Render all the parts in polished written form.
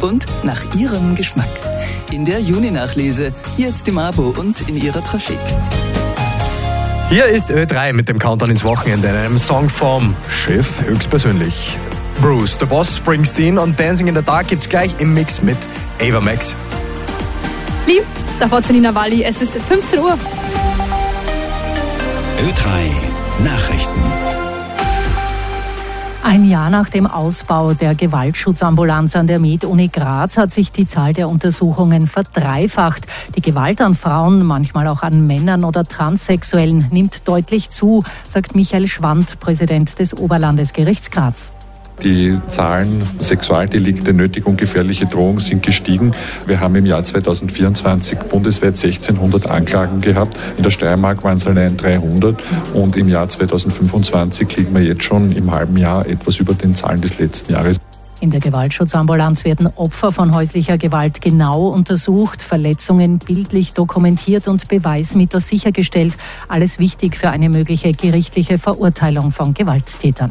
und nach Ihrem Geschmack. In der Juni-Nachlese, jetzt im Abo und in Ihrer Trafik. Hier ist Ö3 mit dem Countdown ins Wochenende, einem Song vom Chef höchstpersönlich. Bruce, The Boss Springsteen und Dancing in the Dark gibt's gleich im Mix mit Ava Max. Lieb, da war Selina Walli, es ist 15 Uhr. Ö3 Nachrichten. Ein Jahr nach dem Ausbau der Gewaltschutzambulanz an der Med-Uni Graz hat sich die Zahl der Untersuchungen verdreifacht. Die Gewalt an Frauen, manchmal auch an Männern oder Transsexuellen, nimmt deutlich zu, sagt Michael Schwand, Präsident des Oberlandesgerichts Graz. Die Zahlen Sexualdelikte, Nötigung, gefährliche Drohung sind gestiegen. Wir haben im Jahr 2024 bundesweit 1600 Anklagen gehabt. In der Steiermark waren es allein 300. Und im Jahr 2025 liegen wir jetzt schon im halben Jahr etwas über den Zahlen des letzten Jahres. In der Gewaltschutzambulanz werden Opfer von häuslicher Gewalt genau untersucht, Verletzungen bildlich dokumentiert und Beweismittel sichergestellt. Alles wichtig für eine mögliche gerichtliche Verurteilung von Gewalttätern.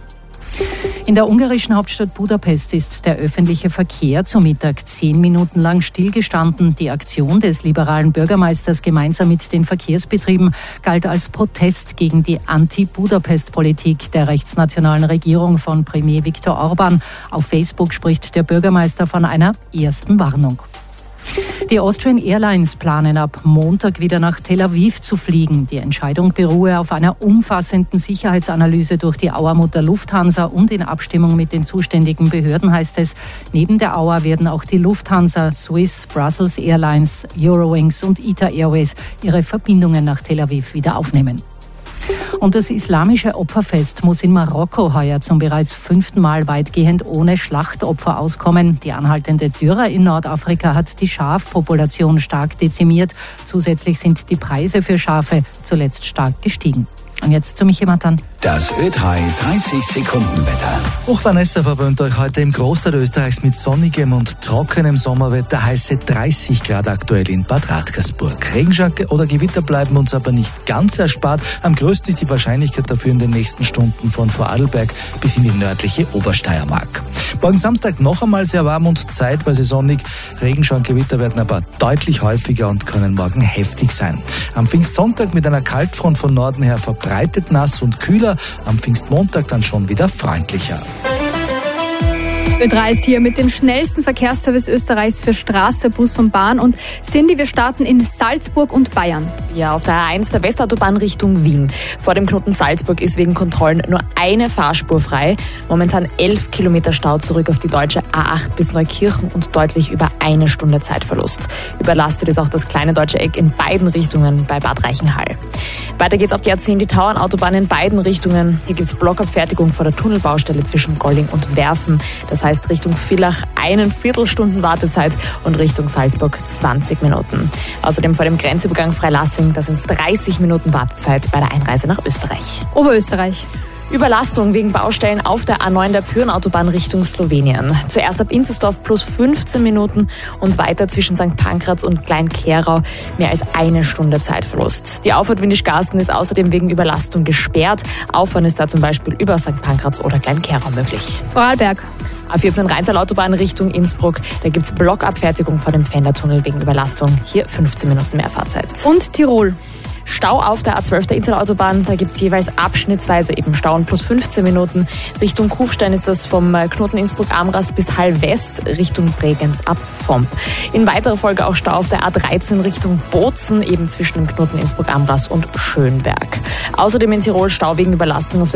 In der ungarischen Hauptstadt Budapest ist der öffentliche Verkehr zu Mittag 10 Minuten lang stillgestanden. Die Aktion des liberalen Bürgermeisters gemeinsam mit den Verkehrsbetrieben galt als Protest gegen die Anti-Budapest-Politik der rechtsnationalen Regierung von Premier Viktor Orbán. Auf Facebook spricht der Bürgermeister von einer ersten Warnung. Die Austrian Airlines planen ab Montag wieder nach Tel Aviv zu fliegen. Die Entscheidung beruhe auf einer umfassenden Sicherheitsanalyse durch die Auermutter Lufthansa und in Abstimmung mit den zuständigen Behörden, heißt es. Neben der Auer werden auch die Lufthansa, Swiss, Brussels Airlines, Eurowings und ITA Airways ihre Verbindungen nach Tel Aviv wieder aufnehmen. Und das islamische Opferfest muss in Marokko heuer zum bereits 5. Mal weitgehend ohne Schlachtopfer auskommen. Die anhaltende Dürre in Nordafrika hat die Schafpopulation stark dezimiert. Zusätzlich sind die Preise für Schafe zuletzt stark gestiegen. Und jetzt zu Michi Matan. Das Ö3 30-Sekunden-Wetter. Hoch Vanessa verwöhnt euch heute im Großteil Österreichs mit sonnigem und trockenem Sommerwetter. Heiße 30 Grad aktuell in Bad Radkersburg. Regenschauer oder Gewitter bleiben uns aber nicht ganz erspart. Am größten ist die Wahrscheinlichkeit dafür in den nächsten Stunden von Vorarlberg bis in die nördliche Obersteiermark. Morgen Samstag noch einmal sehr warm und zeitweise sonnig. Regenschauer und Gewitter werden aber deutlich häufiger und können morgen heftig sein. Am Pfingstsonntag mit einer Kaltfront von Norden her verbreitet nass und kühler. Am Pfingstmontag dann schon wieder freundlicher. Ö3 ist hier mit dem schnellsten Verkehrsservice Österreichs für Straße, Bus und Bahn. Und Cindy, wir starten in Salzburg und Bayern. Ja, auf der A1 der Westautobahn Richtung Wien. Vor dem Knoten Salzburg ist wegen Kontrollen nur eine Fahrspur frei. Momentan 11 Kilometer Stau zurück auf die deutsche A8 bis Neukirchen und deutlich über 1 Stunde Zeitverlust. Überlastet ist auch das kleine deutsche Eck in beiden Richtungen bei Bad Reichenhall. Weiter geht's auf die A10, die Tauernautobahn in beiden Richtungen. Hier gibt's Blockabfertigung vor der Tunnelbaustelle zwischen Golling und Werfen. Das heißt Richtung Villach 1 Viertelstunden Wartezeit und Richtung Salzburg 20 Minuten. Außerdem vor dem Grenzübergang Freilassing, da sind es 30 Minuten Wartezeit bei der Einreise nach Österreich. Oberösterreich. Überlastung wegen Baustellen auf der A9 der Pyrenautobahn Richtung Slowenien. Zuerst ab Inzersdorf plus 15 Minuten und weiter zwischen St. Pankraz und Klein-Klerau mehr als 1 Stunde Zeitverlust. Die Auffahrt Windischgarsten ist außerdem wegen Überlastung gesperrt. Auffahren ist da zum Beispiel über St. Pankraz oder Klein-Klerau möglich. Vorarlberg. A14 Rheinsaalautobahn Richtung Innsbruck. Da gibt's Blockabfertigung vor dem Pfändertunnel wegen Überlastung. Hier 15 Minuten mehr Fahrzeit. Und Tirol. Stau auf der A12 der Innenautobahn, da gibt's jeweils abschnittsweise eben Stauen plus 15 Minuten. Richtung Kufstein ist das vom Knoten Innsbruck-Amras bis Hall West, Richtung Bregenz ab Vomp. In weiterer Folge auch Stau auf der A13 Richtung Bozen, eben zwischen dem Knoten Innsbruck-Amras und Schönberg. Außerdem in Tirol Stau wegen Überlastung auf der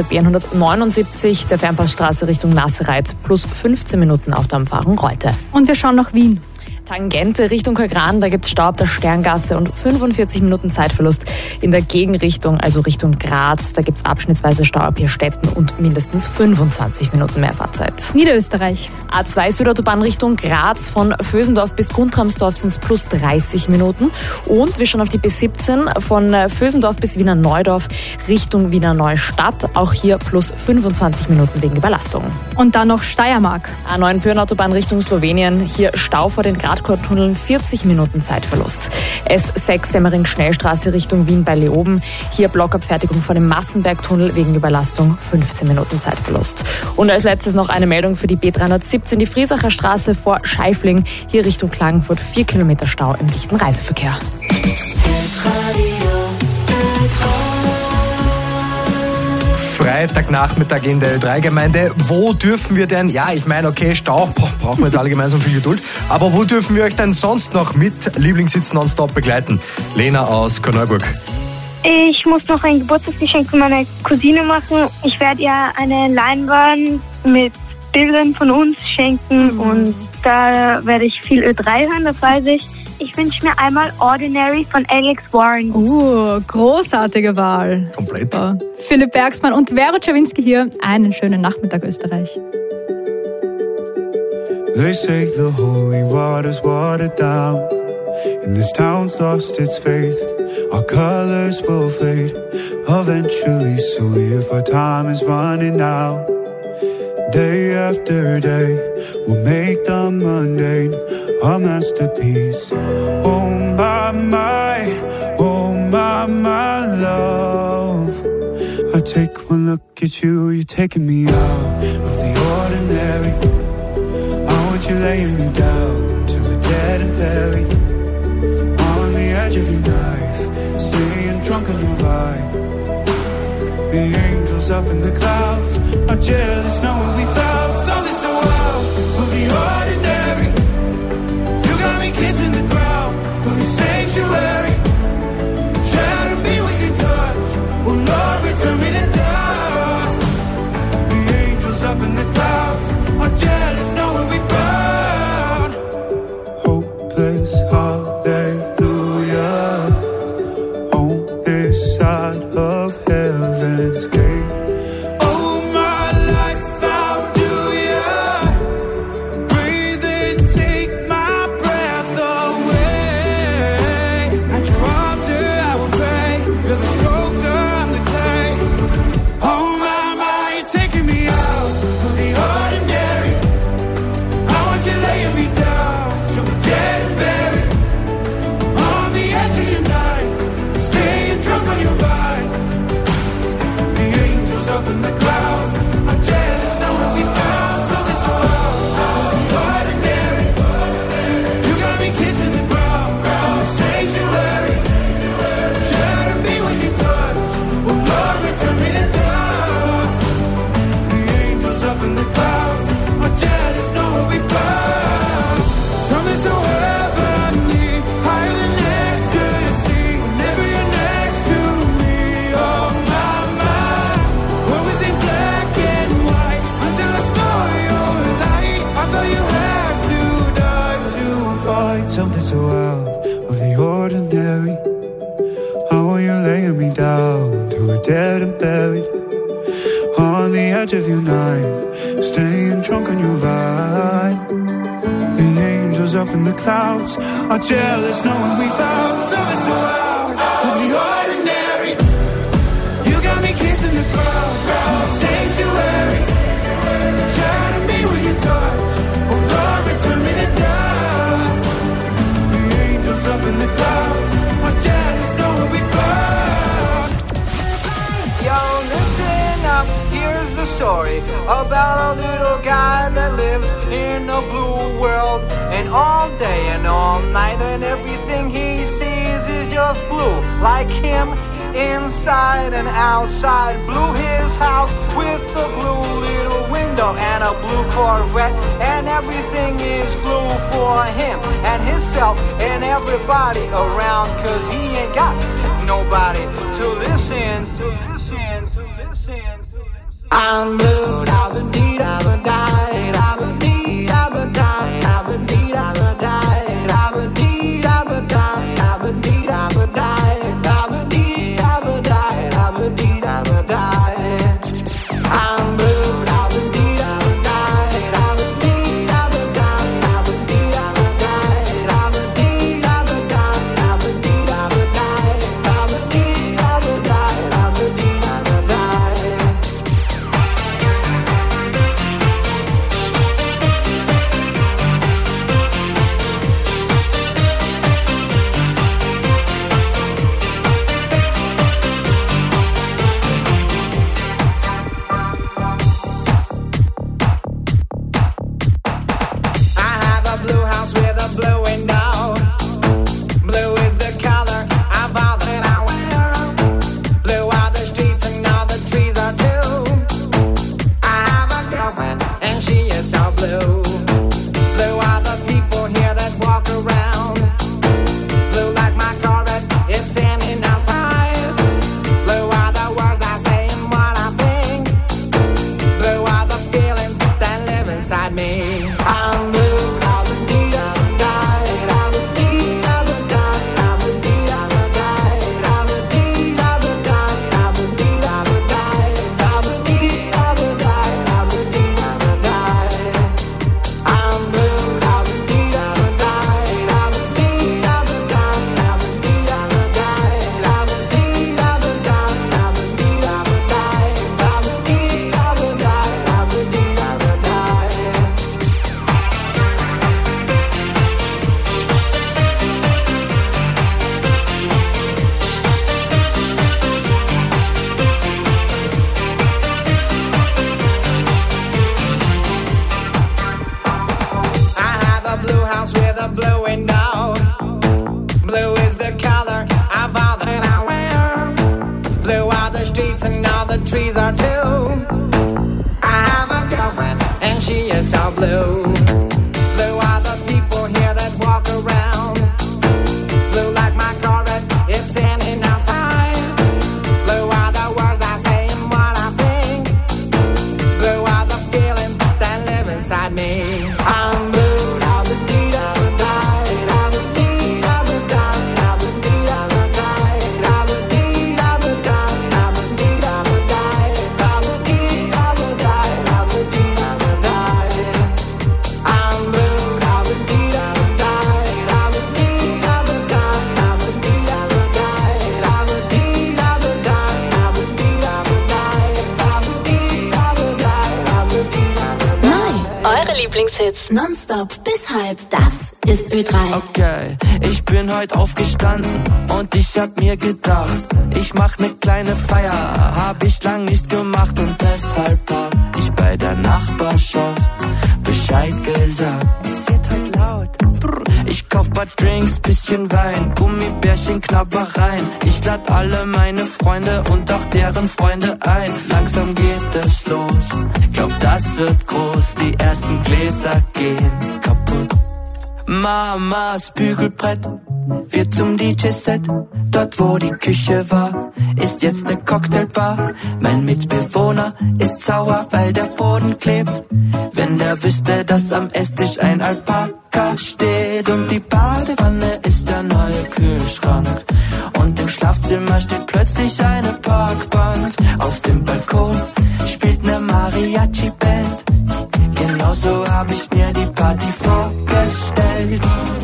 B179, der Fernpassstraße Richtung Nassereit, plus 15 Minuten auf der Umfahrung Reute. Und wir schauen nach Wien. Tangente Richtung Kolgran, da gibt's Stau ab der Sterngasse und 45 Minuten Zeitverlust. In der Gegenrichtung, also Richtung Graz, da gibt's abschnittsweise Stau ab Hirstetten und mindestens 25 Minuten mehr Fahrzeit. Niederösterreich. A2 Südautobahn Richtung Graz, von Vösendorf bis Guntramsdorf sind's plus 30 Minuten. Und wir schauen auf die B17 von Vösendorf bis Wiener Neudorf Richtung Wiener Neustadt. Auch hier plus 25 Minuten wegen Überlastung. Und dann noch Steiermark. A9 Pyrenautobahn Richtung Slowenien, hier Stau vor den Graz Radkortunneln 40 Minuten Zeitverlust. S6 Semmering-Schnellstraße Richtung Wien bei Leoben. Hier Blockabfertigung von dem Massenbergtunnel wegen Überlastung, 15 Minuten Zeitverlust. Und als letztes noch eine Meldung für die B317, die Friesacher Straße vor Scheifling. Hier Richtung Klagenfurt 4 Kilometer Stau im dichten Reiseverkehr. Freitagnachmittag in der Ö3-Gemeinde. Wo dürfen wir denn, ja, ich meine, okay, Stau, brauchen wir jetzt alle gemeinsam viel Geduld, aber wo dürfen wir euch denn sonst noch mit Lieblingssitz nonstop begleiten? Lena aus Korneuburg. Ich muss noch ein Geburtstagsgeschenk für meine Cousine machen. Ich werde ihr eine Leinwand mit Bildern von uns schenken und da werde ich viel Ö3 hören, das weiß ich. Ich wünsche mir einmal Ordinary von Alex Warren. Großartige Wahl. Komplett. Super. Philipp Bergsmann und Vero Czawinski hier. Einen schönen Nachmittag, Österreich. They say the holy water's watered down, and this town's lost its faith. Our colors will fade eventually, so if our time is running out, day after day, we'll make the mundane a masterpiece. Oh my love, I take one look at you, you're taking me out of the ordinary. I want you laying me down till we're dead and buried, on the edge of your knife, staying drunk on your vibe. The angels up in the clouds are jealous knowing we found something so wild of the ordinary. You got me kissing the ground of your sanctuary. Shatter me with your touch, oh Lord, return me to dust. The angels up in the clouds are jealous knowing we found hopeless hallelujah on this side of heaven's gate. Oh my life, how do ya breathe and take my breath away? At your altar I will pray, you're the sculptor, I'm the clay. Oh my, you're taking me out of the ordinary. I want you laying me down so we're dead and buried, on the edge of your knife, staying drunk on your vine. The angels up in the clouds are jealous knowing we found something so wild of the ordinary. You got me kissing the ground of the sanctuary. Shatter me when you touch, oh Lord, return me to dust. The angels up in the clouds are jealous knowing we found something so heavenly, higher than ecstasy. Whenever you're next to me, oh my, what was in black and white until I saw your light. I thought you had to die to find something so out of the ordinary. How are you laying me down to a dead and buried, on the edge of your knife, staying drunk on your vine. The angels up in the clouds are jealous knowing we found something so out of the ordinary. You got me kissing the ground of the sanctuary. Shatter me with your touch, oh Lord, return me to dust. The angels up in the clouds are jealous knowing we found. Yo, listen up, here's the story about a little guy that lives in a blue world. And all day and all night and everything he sees is just blue. Like him, inside and outside. Blue his house with a blue little window and a blue Corvette. And everything is blue for him and himself and everybody around. Cause he ain't got nobody to listen. I'm blue, da-ba-dee, da-ba-die, da-ba-dee, da-ba-die, da-ba-dee, da-ba-die, da-ba-dee, da-ba-die, da-ba-dee, da-ba-die, da-ba-dee, da-ba-die, da-ba-dee, da-ba-die. I'm blue, da-ba-dee, da-ba-die, da-ba-dee, da-ba-die, da-ba-dee, da-ba-die, da-ba-dee, da-ba-die, da-ba-dee, da-ba-die, da-ba-dee, da-ba-die, da-ba-dee, da-ba-die. nonstop bis halb, das ist Ö3. Okay, ich bin heute aufgestanden und ich hab mir gedacht, ich mach ne kleine Feier, hab ich lang nicht gemacht und deshalb hab ich bei der Nachbarschaft Bescheid gesagt. Es wird heute laut. Ich kauf paar Drinks, bisschen Wein, Gummibärchen, Knabbereien. Ich lad alle meine Freunde und auch deren Freunde ein. Langsam geht es los, glaub das wird groß. Die ersten Gläser gehen kaputt. Mamas Bügelbrett wird zum DJ-Set. Dort wo die Küche war, ist jetzt ne Cocktailbar. Mein Mitbewohner ist sauer, weil der Boden klebt. Wenn der wüsste, dass am Esstisch ein Alpaka steht. Und die Badewanne ist der neue Kühlschrank. Und im Schlafzimmer steht plötzlich eine Parkbank. Auf dem Balkon spielt ne Mariachi-Band. Genauso hab ich mir die Party vorgestellt.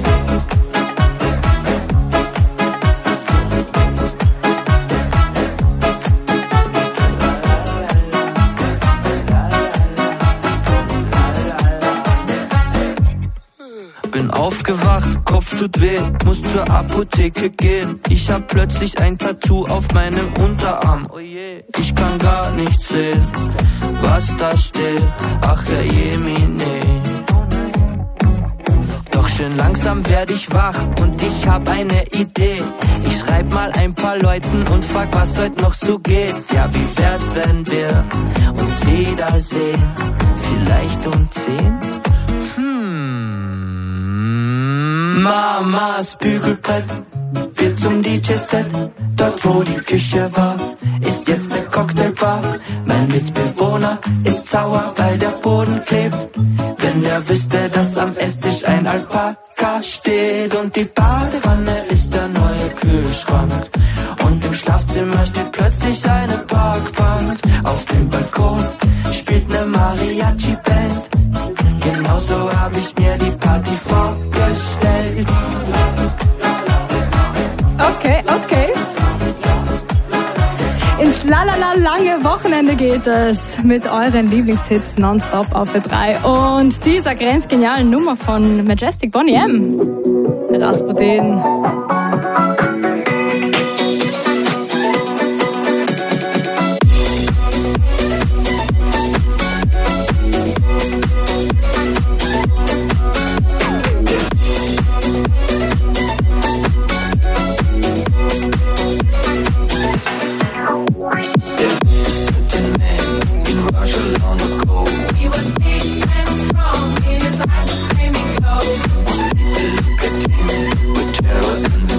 Bin aufgewacht, Kopf tut weh, muss zur Apotheke gehen. Ich hab plötzlich ein Tattoo auf meinem Unterarm. Oh je, ich kann gar nicht sehen, was da steht. Ach ja, Jemine. Doch schön langsam werd ich wach und ich hab eine Idee. Ich schreib mal ein paar Leuten und frag, was heute noch so geht. Ja, wie wär's, wenn wir uns wiedersehen? Vielleicht um 10? Mamas Bügelbrett wird zum DJ-Set. Dort wo die Küche war, ist jetzt ne Cocktailbar. Mein Mitbewohner ist sauer, weil der Boden klebt. Wenn der wüsste, dass am Esstisch ein Alpaka steht. Und die Badewanne ist der neue Kühlschrank. Und im Schlafzimmer steht plötzlich eine Parkbank. Auf dem Balkon spielt ne Mariachi-Band. Genauso hab ich mir die Party vorgestellt. Okay. Ins lalala lange Wochenende geht es mit euren Lieblingshits nonstop auf Ö3 und dieser grenzgenialen Nummer von Majestic Boney M. Rasputin. Look at him with terror and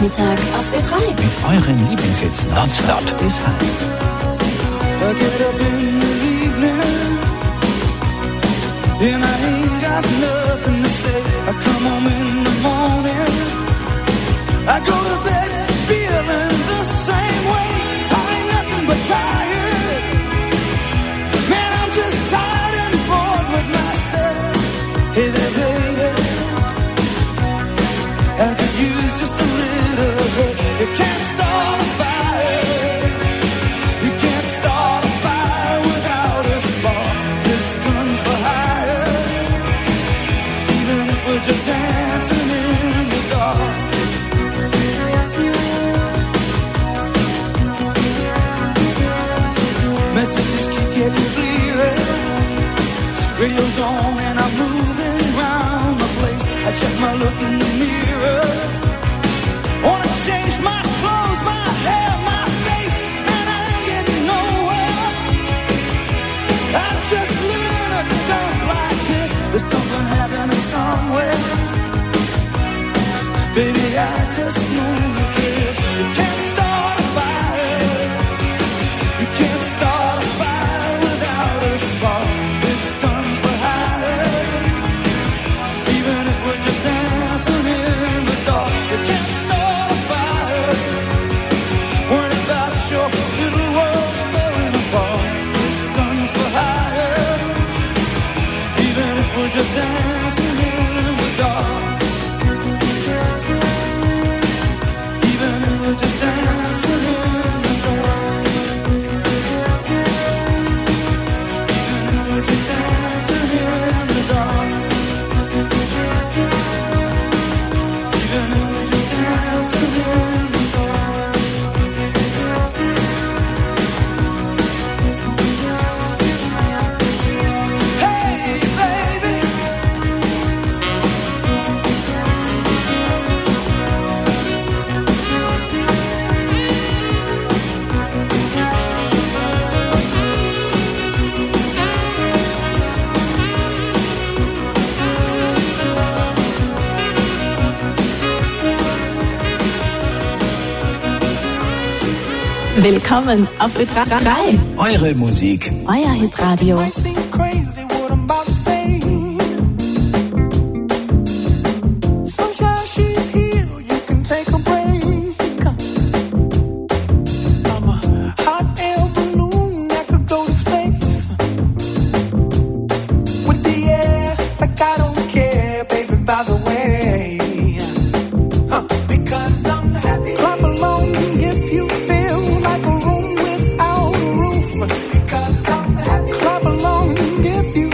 Nachmittag auf Ö3. Mit euren Lieblingshits nonstop bis halb. I get up in the evening and I ain't got nothing to say. I come home in the morning, I go to bed feeling the same way. I ain't nothing but tired. Man, I'm just tired and bored with myself. Hey there, baby, I could use just a little bit. You can't start a fire. You can't start a fire without a spark. This gun's for hire. Even if we're just dancing in the dark. Messages keep getting clearer. Radio's on and I'm moving around the place. I check my look in the mirror. Wanna change my clothes, my hair, my face, and I ain't getting nowhere. I'm just living in a dump like this. There's something happening somewhere. Baby, I just know that this. You can't start a fire. You can't start a fire without a spark. This gun's for hire. Even if we're just dancing in the dark. You can't start a fire. Worry about your little world falling apart. This gun's for hire. Even if we're just dancing in the dark. Even if we're just dancing in the dark. Even if we're just dancing in the dark. Even if we're just dancing in the dark. Hey, baby. Willkommen auf Ö3. Eure Musik. Euer Hitradio. Crazy what I'm about to say. Sunshine, she's here. You can take a break. I'm a hot air balloon that could go to space. With the air, like I don't care, baby, by the way. Because I'm happy. Clap along if you feel like a room without a roof. Because I'm happy. Clap along if you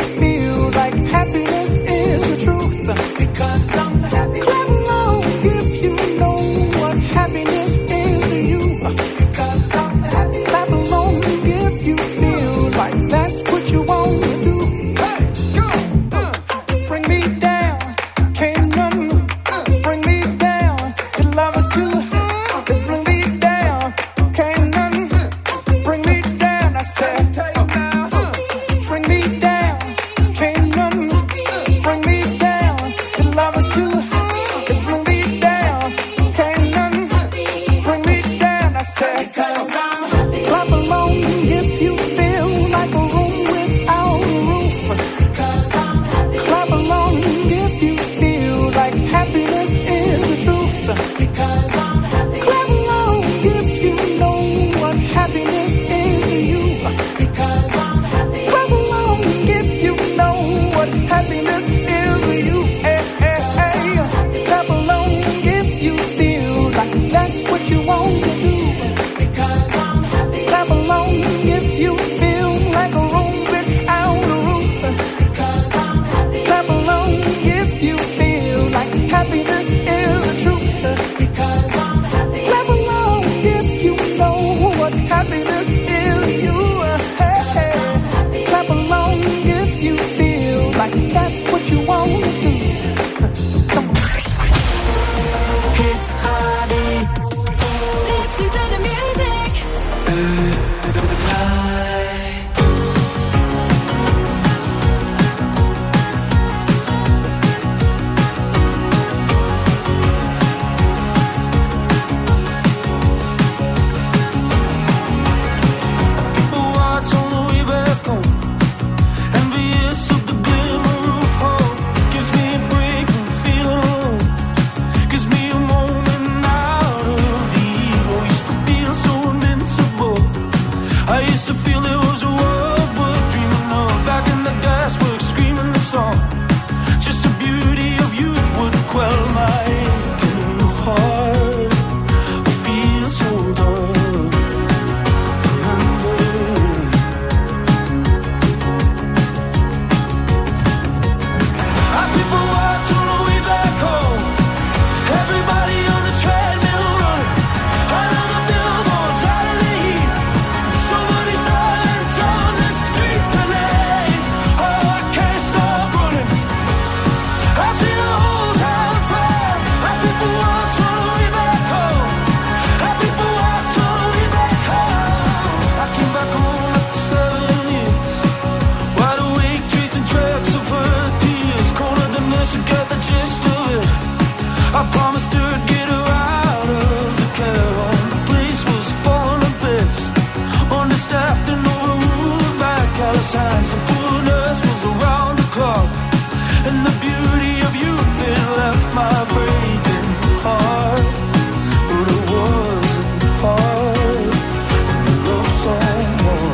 gist of it. I promised her I'd get her out of the care home. The place was falling to bits, understaffed and overruled by callous hands. The poor nurse was around the clock, and the beauty of youth, it left my breaking heart. But it wasn't hard when you love someone.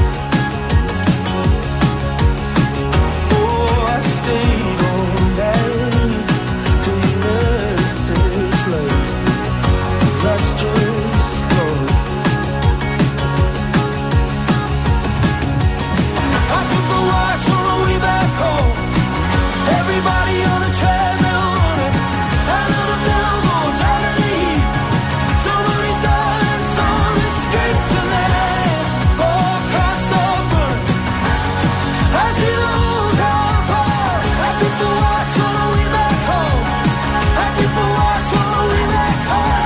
Oh, I stayed all night till you left this life. That's just love. I took the watch on the way back home. Everybody on the treadmill running, out of the billboards, out of the heat. Somebody's dying, on the street tonight. Oh, can't stop burning. I see the whole town fall. I took the watch on the way back home. I took the watch on the way back home.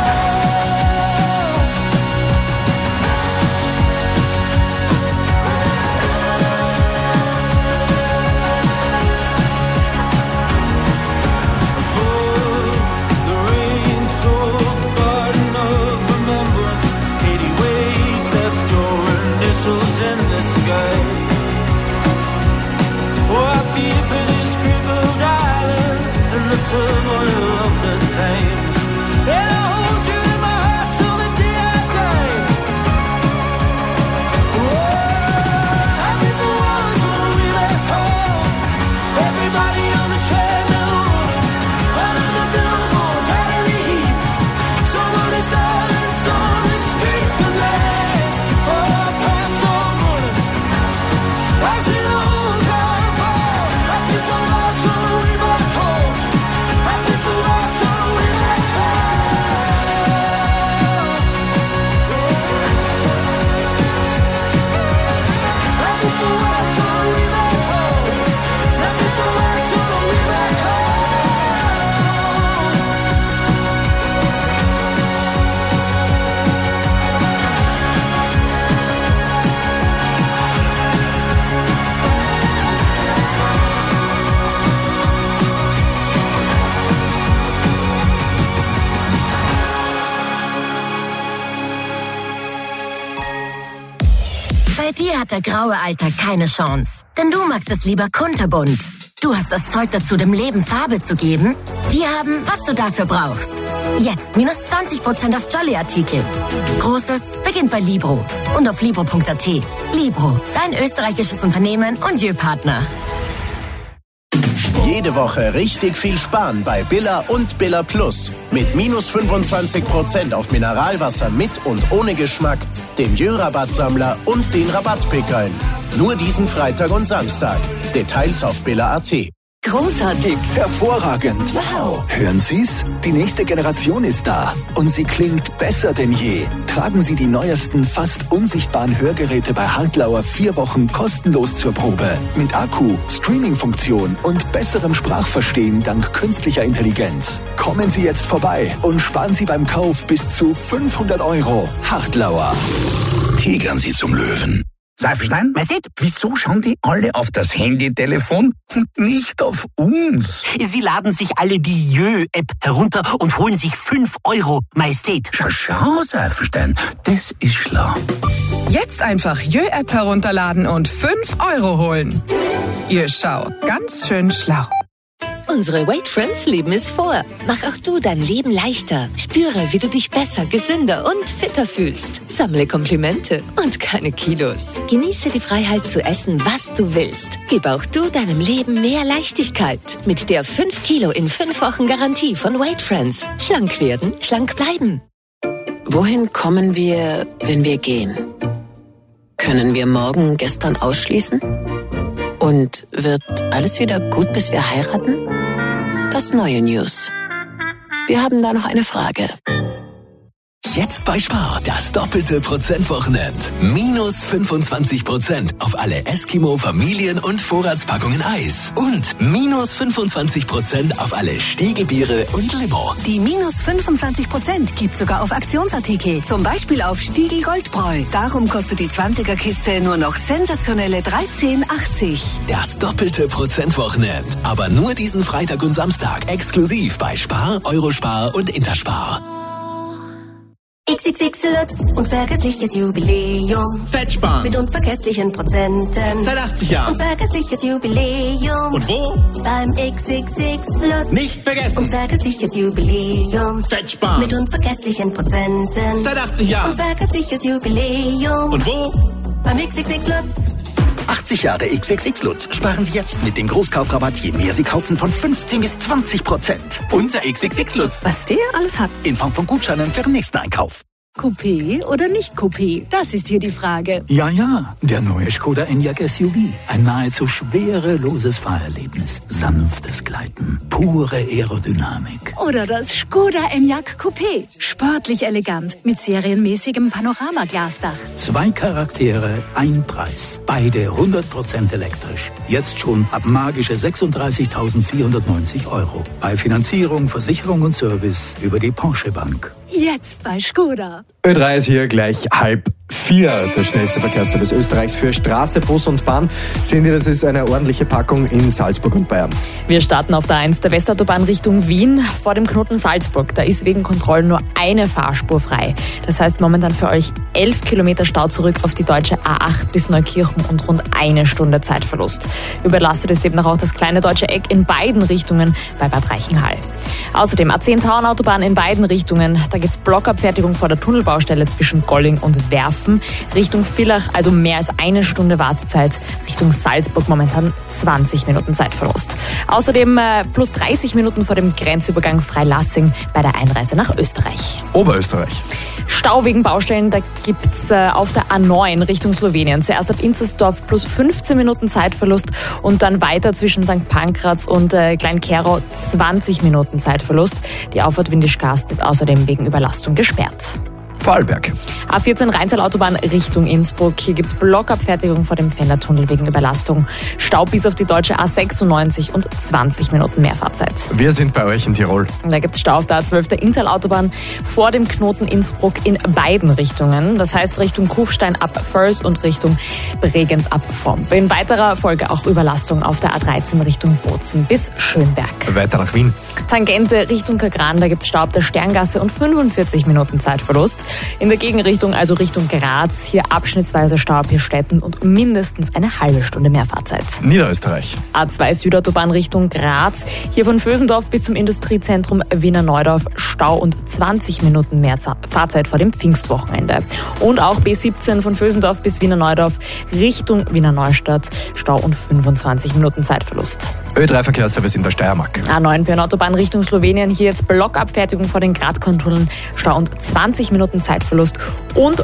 The rain-soaked garden of remembrance. 80 waves left your initials in the sky. Oh, I fear for this crippled island and the turmoil of the times. And I hold you in my heart till the day I die. Oh, I think the ones when we back home. Everybody on the treadmill running, out of the billboards, out of the heat. Somebody's dying, on the street tonight. Oh, I can't stop running. I see the whole town fall. I think the lights on the way back home. I think the lights on the way back home. I think the lights on the way back home. I think the lights on the way back home. Bei dir hat der graue Alltag keine Chance, denn du magst es lieber kunterbunt. Du hast das Zeug dazu, dem Leben Farbe zu geben. Wir haben, was du dafür brauchst. Jetzt minus 20% auf Jolly-Artikel. Großes beginnt bei Libro und auf libro.at. Libro, dein österreichisches Unternehmen und Jö-Partner. Jede Woche richtig viel sparen bei Billa und Billa Plus. Mit minus 25% auf Mineralwasser mit und ohne Geschmack, dem Jö-Rabattsammler und den Rabattpickeln. Nur diesen Freitag und Samstag. Details auf Billa.at. Großartig. Hervorragend. Wow. Hören Sie's? Die nächste Generation ist da. Und sie klingt besser denn je. Tragen Sie die neuesten, fast unsichtbaren Hörgeräte bei Hartlauer 4 Wochen kostenlos zur Probe. Mit Akku, Streaming-Funktion und besserem Sprachverstehen dank künstlicher Intelligenz. Kommen Sie jetzt vorbei und sparen Sie beim Kauf bis zu 500 €. Hartlauer. Tigern Sie zum Löwen. Seifenstein, Majestät, wieso schauen die alle auf das Handytelefon und nicht auf uns? Sie laden sich alle die Jö-App herunter und holen sich 5 €, Majestät. Schau, Seifenstein, das ist schlau. Jetzt einfach Jö-App herunterladen und 5 € holen. Jö, schau, ganz schön schlau. Unsere Weight Friends leben es vor. Mach auch du dein Leben leichter. Spüre, wie du dich besser, gesünder und fitter fühlst. Sammle Komplimente und keine Kilos. Genieße die Freiheit zu essen, was du willst. Gib auch du deinem Leben mehr Leichtigkeit. Mit der 5 Kilo in 5 Wochen Garantie von Weight Friends. Schlank werden, schlank bleiben. Wohin kommen wir, wenn wir gehen? Können wir morgen gestern ausschließen? Und wird alles wieder gut, bis wir heiraten? Das neue News. Wir haben da noch eine Frage. Jetzt bei Spar das doppelte Prozentwochenende. Minus 25% auf alle Eskimo, Familien- und Vorratspackungen Eis. Und minus 25% auf alle Stiegelbiere und Limo. Die minus 25% gibt sogar auf Aktionsartikel. Zum Beispiel auf Stiegel Goldbräu. Darum kostet die 20er-Kiste nur noch sensationelle 13,80. Das doppelte Prozentwochenende. Aber nur diesen Freitag und Samstag exklusiv bei Spar, Eurospar und Interspar. XXX Lutz, unvergessliches Jubiläum. Fettsparen. Mit unvergesslichen Prozenten. Seit 80 Jahren. Unvergessliches Jubiläum. Und wo? Beim XXX Lutz. Nicht vergessen. Unvergessliches Jubiläum. Fettsparen. Mit unvergesslichen Prozenten. Seit 80 Jahren. Unvergessliches Jubiläum. Und wo? Beim XXX Lutz. 80 Jahre XXX Lutz. Sparen Sie jetzt mit dem Großkaufrabatt, je mehr Sie kaufen, von 15 bis 20%. Unser XXX Lutz. Was der alles hat. In Form von Gutscheinen für den nächsten Einkauf. Coupé oder nicht Coupé? Das ist hier die Frage. Ja, der neue Skoda Enyaq SUV. Ein nahezu schwereloses Fahrerlebnis. Sanftes Gleiten. Pure Aerodynamik. Oder das Skoda Enyaq Coupé. Sportlich elegant. Mit serienmäßigem Panoramaglasdach. 2 Charaktere, ein Preis. Beide 100% elektrisch. Jetzt schon ab magische 36.490 €. Bei Finanzierung, Versicherung und Service über die Porsche Bank. Jetzt bei Skoda. Ö3 ist hier gleich 3:30. Der schnellste Verkehrsservice Österreichs für Straße, Bus und Bahn. Sehen Sie, das ist eine ordentliche Packung in Salzburg und Bayern. Wir starten auf der 1 der Westautobahn Richtung Wien vor dem Knoten Salzburg. Da ist wegen Kontrollen nur eine Fahrspur frei. Das heißt momentan für euch 11 Kilometer Stau zurück auf die deutsche A8 bis Neukirchen und rund 1 Stunde Zeitverlust. Überlastet ist demnach auch das kleine deutsche Eck in beiden Richtungen bei Bad Reichenhall. Außerdem A10 Tauernautobahn in beiden Richtungen. Da gibt es Blockabfertigung vor der Tunnelbaustelle zwischen Golling und Werfen. Richtung Villach also mehr als 1 Stunde Wartezeit. Richtung Salzburg momentan 20 Minuten Zeitverlust. Außerdem plus 30 Minuten vor dem Grenzübergang Freilassing bei der Einreise nach Österreich. Oberösterreich. Stau wegen Baustellen, da gibt's auf der A9 Richtung Slowenien. Zuerst ab Inzersdorf plus 15 Minuten Zeitverlust und dann weiter zwischen St. Pankraz und Klein-Kerau 20 Minuten Zeitverlust. Die Auffahrt Windischgast ist außerdem wegen Überlastung gesperrt. Vorarlberg. A14 Rheintal-Autobahn Richtung Innsbruck. Hier gibt's Blockabfertigung vor dem Fendertunnel wegen Überlastung. Stau bis auf die deutsche A96 und 20 Minuten mehr Fahrzeit. Wir sind bei euch in Tirol. Da gibt's Stau auf der A12 der Inntal-Autobahn vor dem Knoten Innsbruck in beiden Richtungen. Das heißt Richtung Kufstein ab Förs und Richtung Bregenz ab Vomp. In weiterer Folge auch Überlastung auf der A13 Richtung Bozen bis Schönberg. Weiter nach Wien. Tangente Richtung Kagran, da gibt's Stau auf der Sterngasse und 45 Minuten Zeitverlust. In der Gegenrichtung, also Richtung Graz, hier abschnittsweise Stau ab Hirstetten und mindestens eine halbe Stunde mehr Fahrzeit. Niederösterreich. A2 Südautobahn Richtung Graz, hier von Vösendorf bis zum Industriezentrum Wiener Neudorf Stau und 20 Minuten mehr Fahrzeit vor dem Pfingstwochenende. Und auch B17 von Vösendorf bis Wiener Neudorf Richtung Wiener Neustadt Stau und 25 Minuten Zeitverlust. Ö3 Verkehrsservice in der Steiermark. A9 Pirnautobahn Richtung Slowenien, hier jetzt Blockabfertigung vor den Gradkontrollen, Stau und 20 Minuten Zeitverlust. Und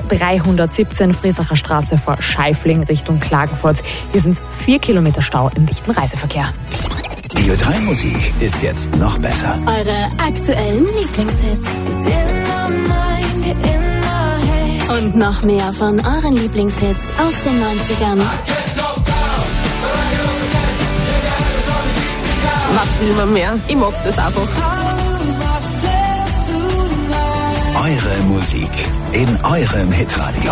B317 Friesacher Straße vor Scheifling Richtung Klagenfurt. Hier sind es 4 Kilometer Stau im dichten Reiseverkehr. Die Ö3 Musik ist jetzt noch besser. Eure aktuellen Lieblingshits. Und noch mehr von euren Lieblingshits aus den 90ern. Was will man mehr? Ich mag das einfach. Eure Musik in eurem Hitradio.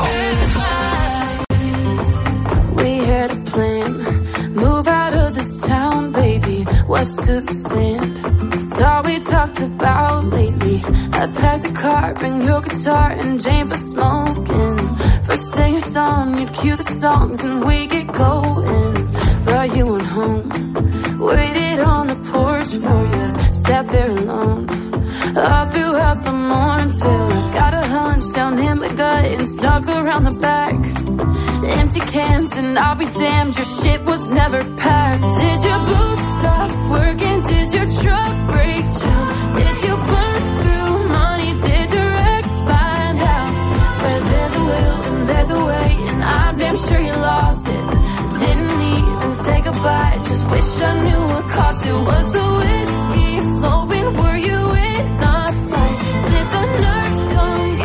We had a plan. Move out of this town, baby. West to the sand. It's all we talked about lately. I packed a car, bring your guitar and Jane for smoking. First thing at dawn, you'd cue the songs and we get going. Brought you on home. Waited on the porch for you. Sat there alone. All throughout the morning till I got a hunch down in my gut and snuck around the back. Empty cans and I'll be damned, your shit was never packed. Did your boots stop working? Did your truck break down? Did you burn through money? Did your ex find out? Where there's a will and there's a way, and I'm damn sure you lost it. Didn't even say goodbye, just wish I knew what caused it. Was the whiskey flowing? Were you in a fight? Did the nerves come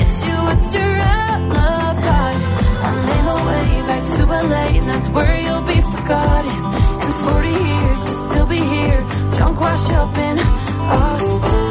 wash up in Austin.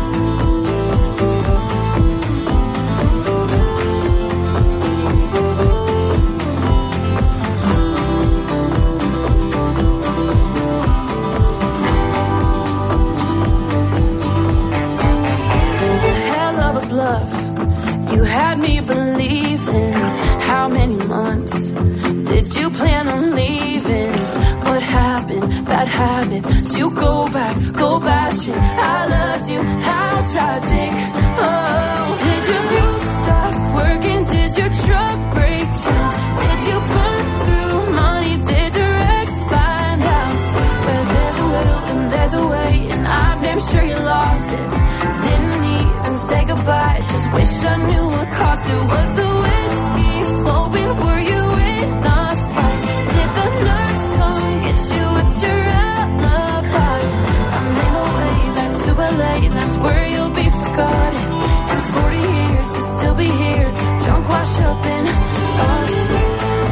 You had me believing. How many months did you plan on leaving? What happened? Bad habits. Did you go back, go bashing? I loved you, how tragic. Oh, did your boot stop working? Did your truck break down? Did you burn through money? Did your ex find out? Where there's a will and there's a way, and I'm damn sure you lost it. Didn't even say goodbye, just wish I knew what cost it. Was the whiskey flowing? Were you in a fight? Did the nurse come get you? It's your alibi. I made my way back to LA, and that's where you'll be forgotten. In 40 years, you'll still be here, drunk, washed up in Austin.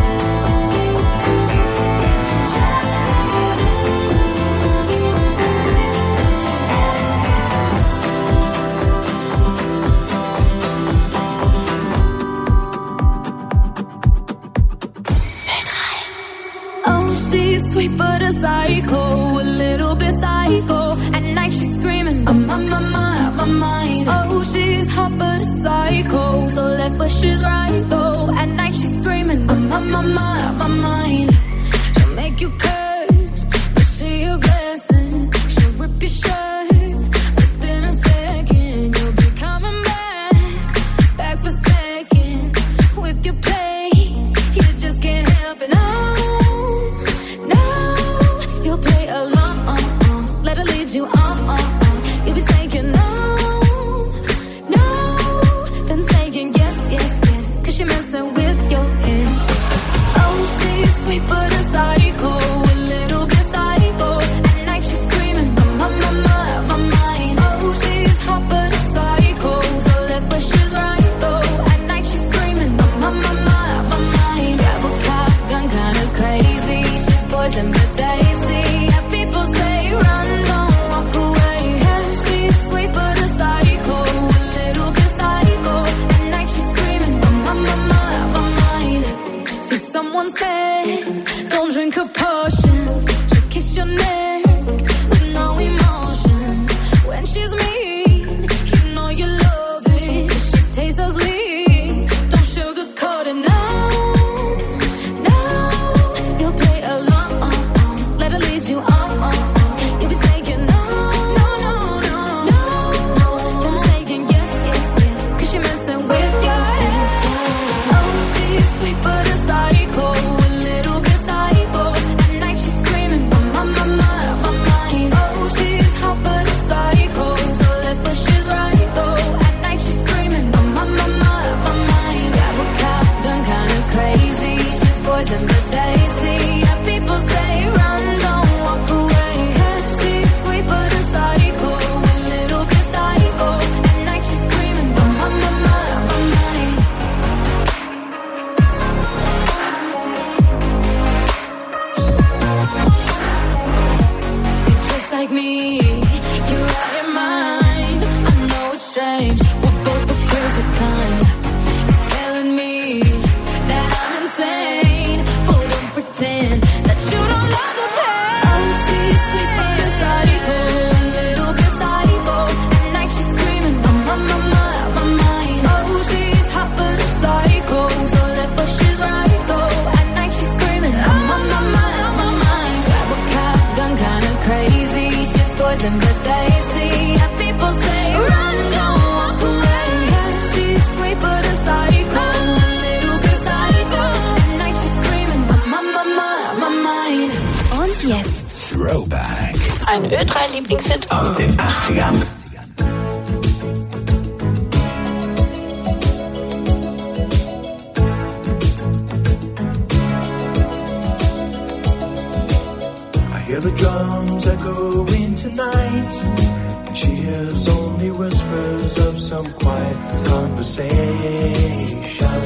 She's sweet but a psycho, a little bit psycho. At night she's screaming, I'm on my mind. Oh, she's hot but a psycho, so left but she's right though. At night she's screaming, I'm on my mind. She'll make you curse, but she a blessing. She'll rip your shirt within a second. You'll be coming back for seconds. With your play, you just can't help it. You'll play along, let her lead you on. You'll be saying no, then saying yes, cause you're messing with your head. Oh, she's sweet but a psycho, a little bit psycho. At night she's screaming, my mind. Oh, she's hot but a psycho, so left but she's right though. At night she's screaming, my mind. Grab a cop, gun kinda crazy. She's poison but tasty. Someone said, don't drink her potions. She'll kiss your neck with no emotion. When she's mean, you know you love it. She tastes so sweet, don't sugarcoat it. No, you'll play along. Let her lead you on. You'll be saying no, then saying yes, cause you're messing with your head. Oh, she's sweet but a psycho, a little bit psycho. At night she's screaming, my mind. Oh, she's hot but a psycho, so left but she's right though. At night she's screaming, my mind. Grab a cop, gun kinda crazy. She's poison but tasty. Yeah, people say run, don't walk away. She's sweet but a psycho, a little bit psycho. At night she's screaming, my mind. Just like me, you're out your mind. I know it's strange, we're both the crazy kind. You're telling me that I'm insane, but don't pretend that you don't love the pain. Oh, she's sweet but a psycho, a little bit psycho. At night she's screaming, my mind. Oh, she's hot but a psycho, so left but she's right though. At night she's screaming, my mind. Grab a cop, gun kinda crazy. She's poison but tasty. Yeah, people say run, don't walk away. She's sweet but a psycho, a little bit psycho. At night she's screaming, my mind. Und jetzt Throwback. ein Ö3-Lieblingshit Aus den 80ern. I hear the drums echoing tonight, and she hears only whispers of some quiet conversation.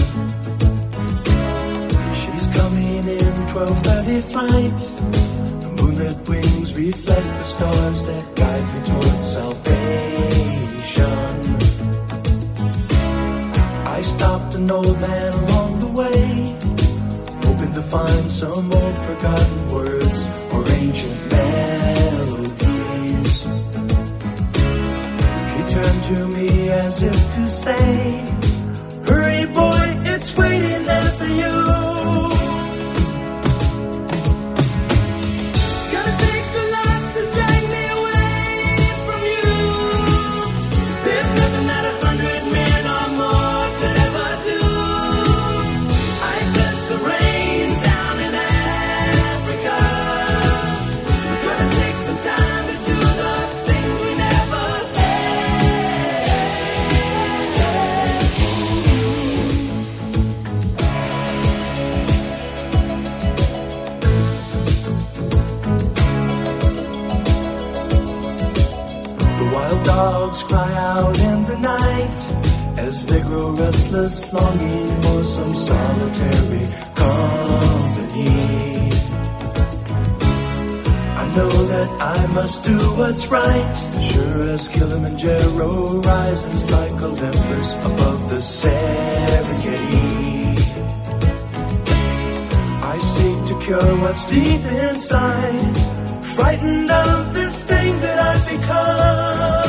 She's coming in 12:30 flight. Moonlit wings reflect the stars that guide me towards salvation. I stopped an old man along the way, hoping to find some old forgotten words or ancient melodies. He turned to me as if to say, hurry boy, it's waiting there for you. Dogs cry out in the night as they grow restless, longing for some solitary company. I know that I must do what's right, sure as Kilimanjaro rises like Olympus above the Serengeti. I seek to cure what's deep inside, frightened of this thing that I've become.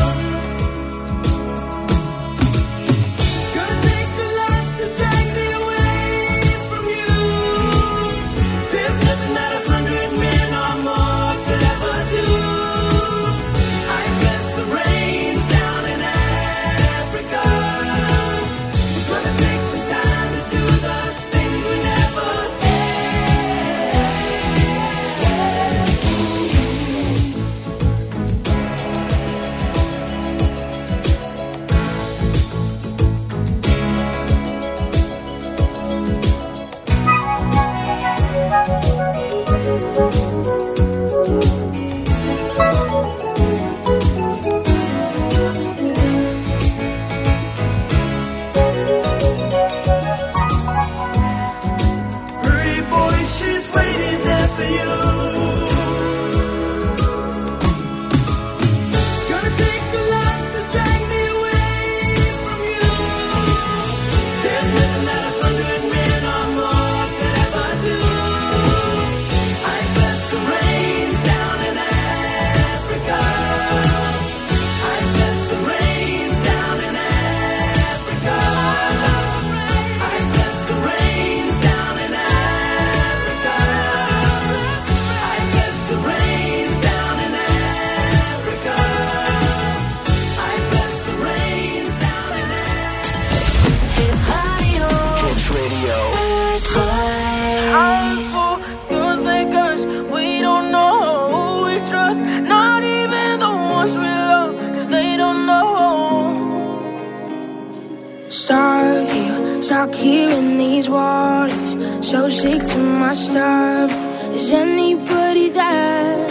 Stuck here in these waters, so sick to my stomach. Is anybody there?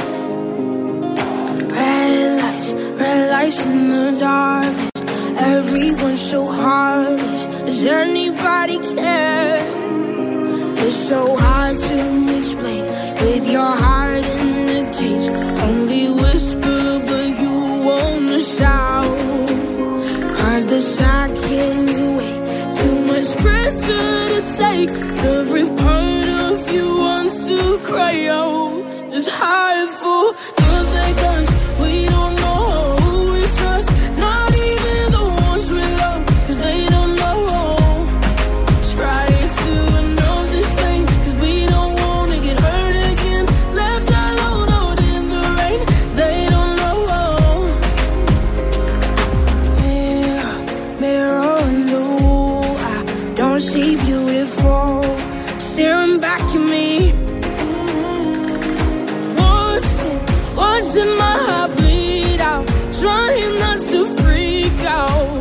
Red lights in the darkness. Everyone's so heartless. Does anybody care? It's so hard to explain with your heart in the cage. Only whisper, but you wanna shout. 'Cause the sound can you wait? Too much pressure to take. Every part of you wants to cry out. Just hide for those that guns. We don't know who we trust. Not even the ones we love. 'Cause they don't know. Try to know this thing. 'Cause we don't wanna get hurt again. Left alone out in the rain. They don't know. Mirror in the wall, I don't see beautiful. Staring back at me. Watching my heart bleed out. Trying not to freak out.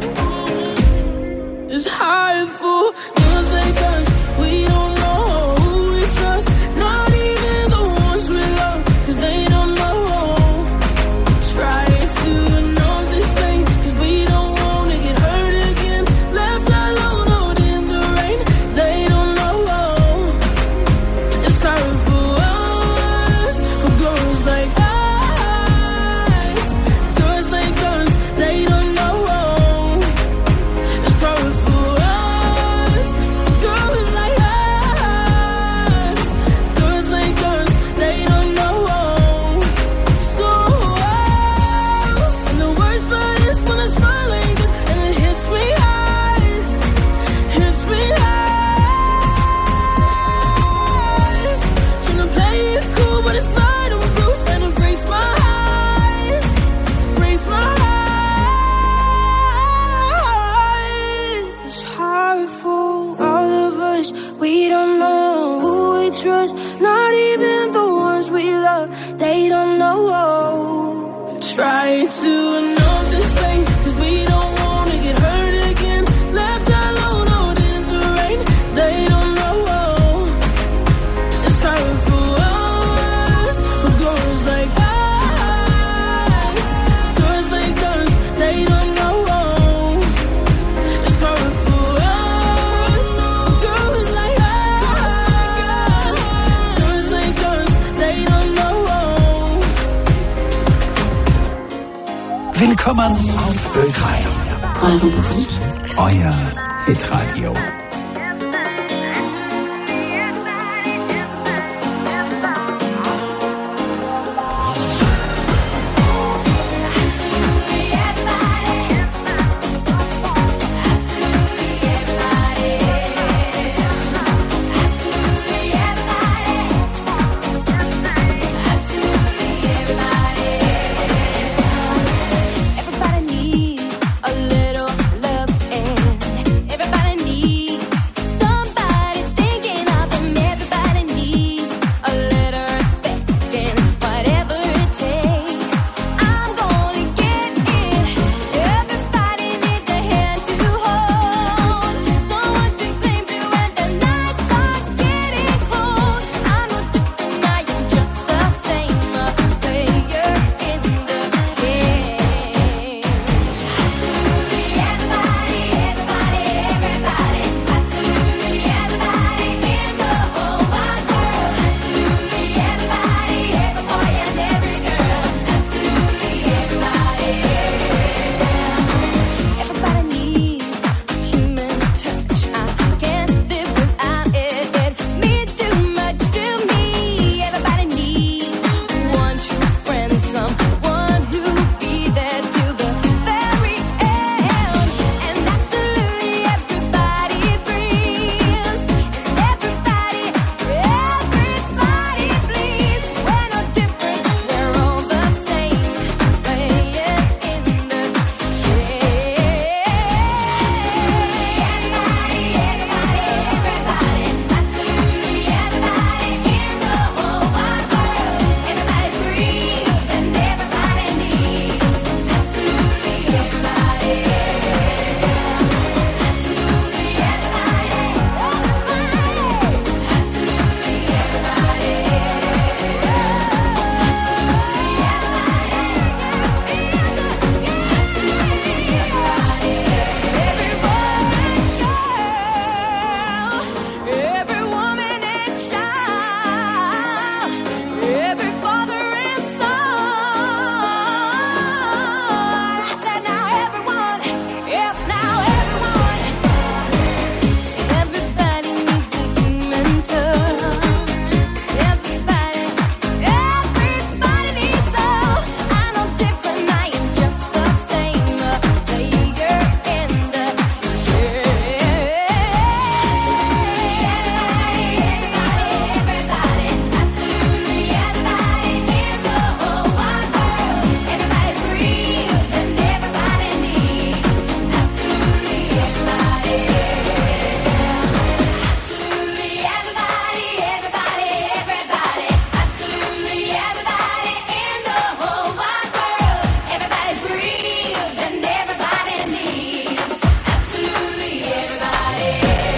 It's hard for those that guns. We don't know who we trust. Not even the ones we love. 'Cause they don't know. Try to know this thing. 'Cause we don't wanna get hurt again. Left alone out in the rain. They don't know. It's hard for us, for Try to numb this pain, 'cause we don't wanna get hurt again. Left alone out in the rain, they don't know. It's hard for us, for girls like us. Girls like us, they don't know. It's hard for us, for girls like us. Girls like us, they don't know. Willkommen auf Ö3. Eure Musik. Euer Hitradio. Everybody needs a little love and everybody needs somebody thinking of them. Everybody needs a little respect and whatever it takes, I'm gonna get it. Everybody needs a hand to hold, someone to cling to when the nights are getting cold. I'm no different, I am just the same, a player in the game. Absolutely everybody, everybody, everybody. Absolutely everybody in the whole wide world. Absolutely everybody, every boy and every girl. Absolutely everybody. Everybody needs human touch. I can't live without it. It means too much to me. Everybody needs one true friend, someone who'll be there till the very end. And absolutely everybody breathes. And everybody bleeds. We're no different, we're all the same, playing in the game. Everybody, everybody, absolutely everybody in the whole wide world. Everybody breathes and everybody needs. Absolutely everybody. Absolutely every woman and child, every father and son. I said now everyone, yes now everyone. Everybody needs a human touch. Everybody needs love. I'm no different, I am just the same, a player in the game. Everybody, absolutely everybody in the whole wide world. Everybody breathes and everybody needs. Absolutely everybody. Absolutely everybody, everybody, everybody. Absolutely everybody in the whole wide world. Everybody breathes and everybody needs. Absolutely everybody.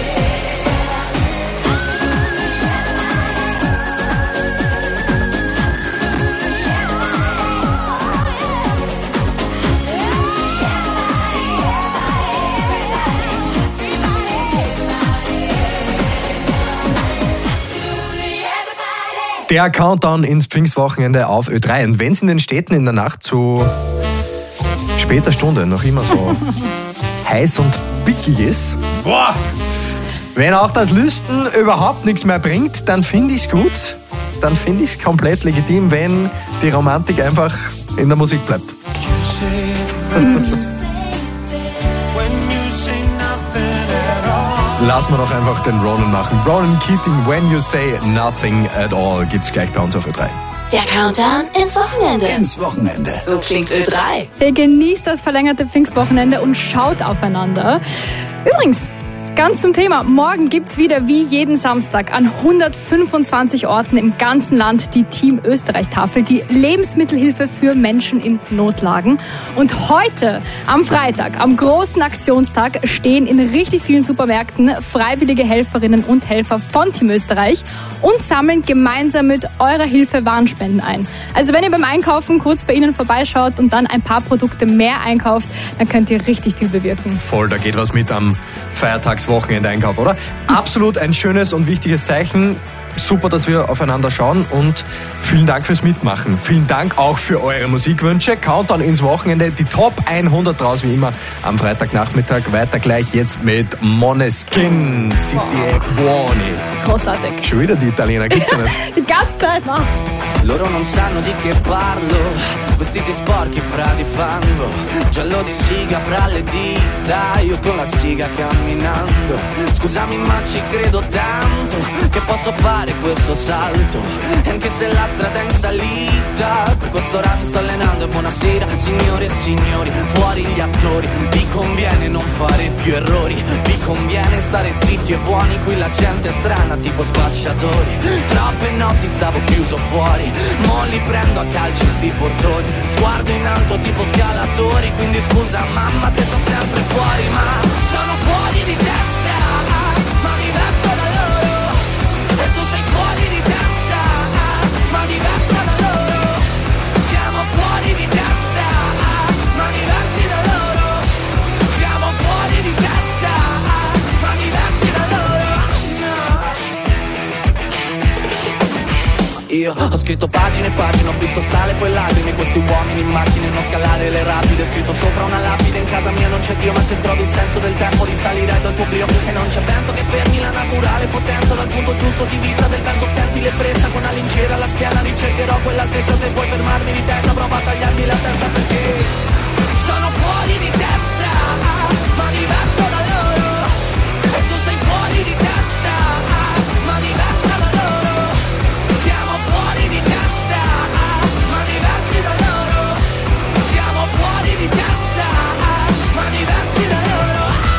Der Countdown ins Pfingstwochenende auf Ö3. Und wenn es in den Städten in der Nacht zu später Stunde noch immer so heiß und bickig ist, wenn auch das Lüsten überhaupt nichts mehr bringt, dann finde ich es gut. Dann finde ich es komplett legitim, wenn die Romantik einfach in der Musik bleibt. Lass mal doch einfach den Ronan machen. Ronan Keating, When You Say Nothing at All, gibt's gleich bei uns auf Ö3. Der Countdown ins Wochenende. Ins Wochenende. So klingt Ö3. Ihr genießt das verlängerte Pfingstwochenende und schaut aufeinander. Übrigens, Ganz zum Thema. Morgen gibt's wieder wie jeden Samstag an 125 Orten im ganzen Land die Team Österreich-Tafel, die Lebensmittelhilfe für Menschen in Notlagen. Und heute, am Freitag, am großen Aktionstag, stehen in richtig vielen Supermärkten freiwillige Helferinnen und Helfer von Team Österreich und sammeln gemeinsam mit eurer Hilfe Warenspenden ein. Also wenn ihr beim Einkaufen kurz bei ihnen vorbeischaut und dann ein paar Produkte mehr einkauft, dann könnt ihr richtig viel bewirken. Voll, da geht was mit am Feiertagswochenende-Einkauf, oder? Absolut ein schönes und wichtiges Zeichen. Super, dass wir aufeinander schauen und vielen Dank fürs Mitmachen. Vielen Dank auch für eure Musikwünsche. Countdown ins Wochenende, die Top 100 draus wie immer am Freitagnachmittag. Weiter gleich jetzt mit Måneskin, City Buoni. Großartig. Schon wieder die Italiener, gibt's ja nicht. Die ganze Zeit noch. Loro non sanno di che parlo, vestiti sporchi fra di fango, giallo di siga fra le dita, io con la siga camminando. Scusami ma ci credo tanto, che posso fare questo salto, e anche se la strada è in salita, per quest'ora mi sto allenando e buonasera signore e signori, fuori gli attori, vi conviene non fare più errori, vi conviene stare zitti e buoni, qui la gente è strana tipo spacciatori, troppe notti stavo chiuso fuori, mo li prendo a calci sti portoni, sguardo in alto tipo scalatori, quindi scusa mamma se sono sempre fuori, ma sono fuori di testa, ma diverso da loro, e tu sei fuori di testa, ma diversa da loro, siamo fuori di testa, ma diversi da loro, siamo fuori di testa, ma diversi da loro, no. Io ho scritto pagine e pagine, ho visto sale poi lacrime, questi uomini in macchine, non scalare le rapide, scritto sopra una lapide, in casa mia non c'è Dio, ma se trovi il senso del tempo risalirai dal tuo oblio, e non c'è vento che fermi la naturale potenza, dal punto giusto di vista del vento senti l'ebbrezza, con la lincera alla schiena ricercherò quell'altezza, se vuoi fermarmi di testa prova a tagliarmi la testa, perché sono fuori di testa, ma diverso da loro, e tu sei fuori di testa, ma diversa da loro, siamo fuori di testa, ma diversi da loro, siamo fuori di testa, ma diversi da loro.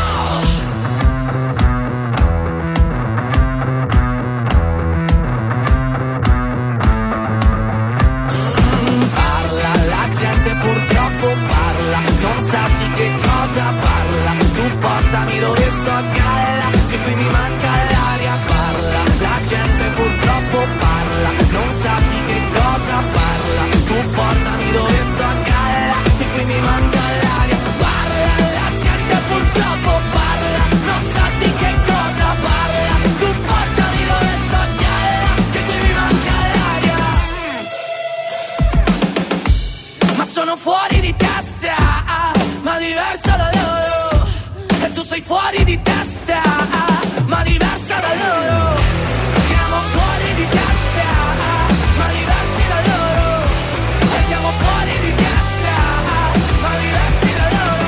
Parla, la gente purtroppo parla, non sa di che cosa parla, tu portami dove sto a galla, che qui mi manca l'aria, parla, la gente purtroppo parla, non sa di che cosa parla, tu portami dove sto a galla, che qui mi manca l'aria, parla, la gente purtroppo parla, non sa di che cosa parla, tu portami dove sto a galla, che qui mi manca l'aria, ma sono fuori di testa, ma diversa da loro, e tu sei fuori di testa, ma diversa da loro, siamo fuori di testa, ma diversi da loro, e siamo fuori di testa, ma diversi da loro.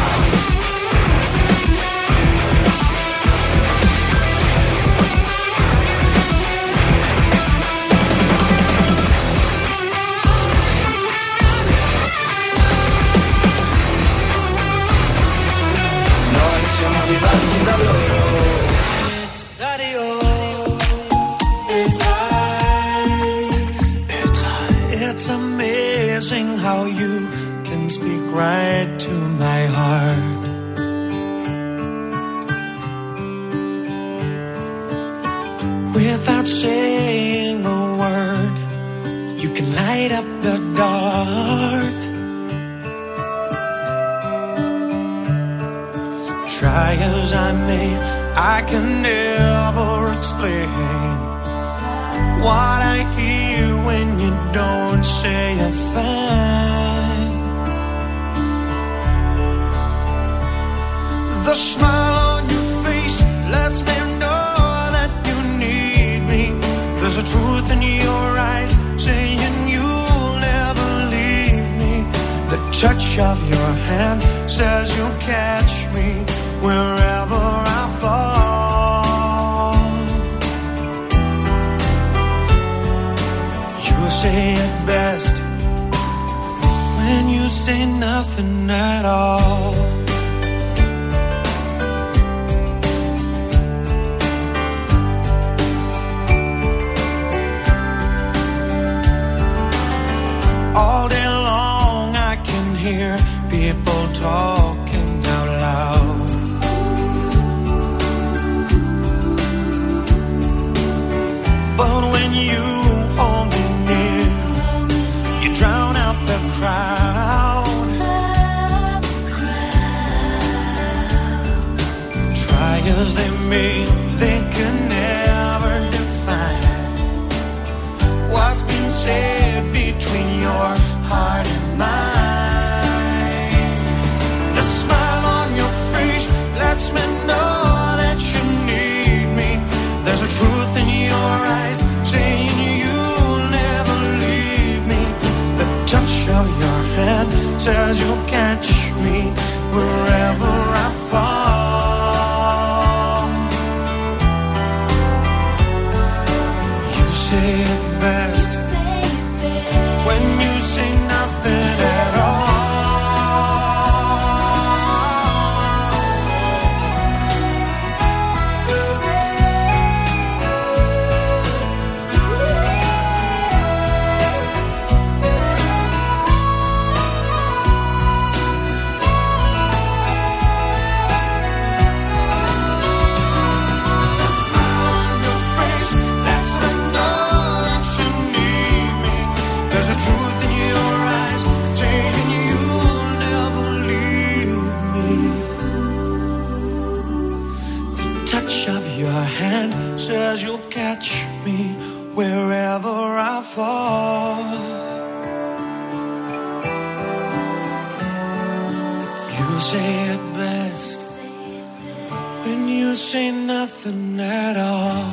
Noi siamo diversi da loro. It's amazing how you can speak right to my heart. Without saying a word, you can light up the dark. Try as I may, I can never explain what I hear when you don't say a thing. The smile on your face lets me know that you need me. There's a truth in your eyes saying you'll never leave me. The touch of your hand says you'll catch me wherever I fall. You say it best when you say nothing at all. hear people talking out loud. But when you hold me near, you drown out the crowd. Try as they may, they can never define what's been said between your heart and mine. The smile on your face lets me know that you need me. There's a truth in your eyes saying you'll never leave me. The touch of your hand says you'll catch me wherever I fall. You say it best when you say nothing at all. Says you'll catch me wherever I fall. You say it best when you say nothing at all.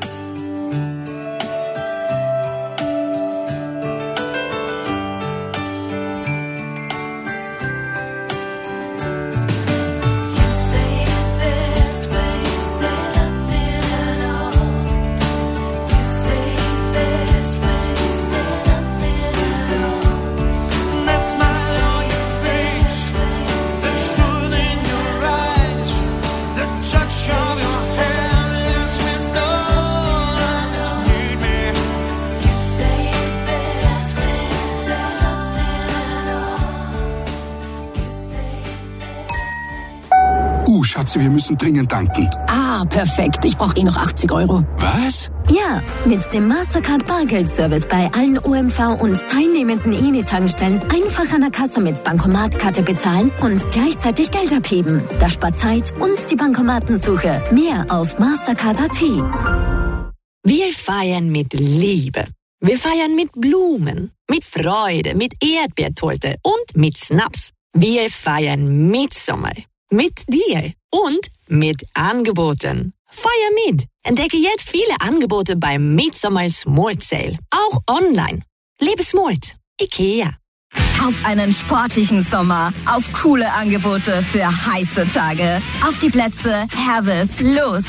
Schatze, wir müssen dringend tanken. Ah, perfekt. Ich brauche noch 80 €. Was? Ja, mit dem Mastercard Bargeldservice bei allen OMV und teilnehmenden Eni-Tankstellen einfach an der Kasse mit Bankomatkarte bezahlen und gleichzeitig Geld abheben. Das spart Zeit und die Bankomatensuche. Mehr auf Mastercard.at. Wir feiern mit Liebe. Wir feiern mit Blumen, mit Freude, mit Erdbeertorte und mit Schnaps. Wir feiern Mitsommer. Mit dir und mit Angeboten. Feier mit! Entdecke jetzt viele Angebote beim Midsommer Smart Sale. Auch online. Lebe smart. IKEA. Auf einen sportlichen Sommer. Auf coole Angebote für heiße Tage. Auf die Plätze, Herves, los!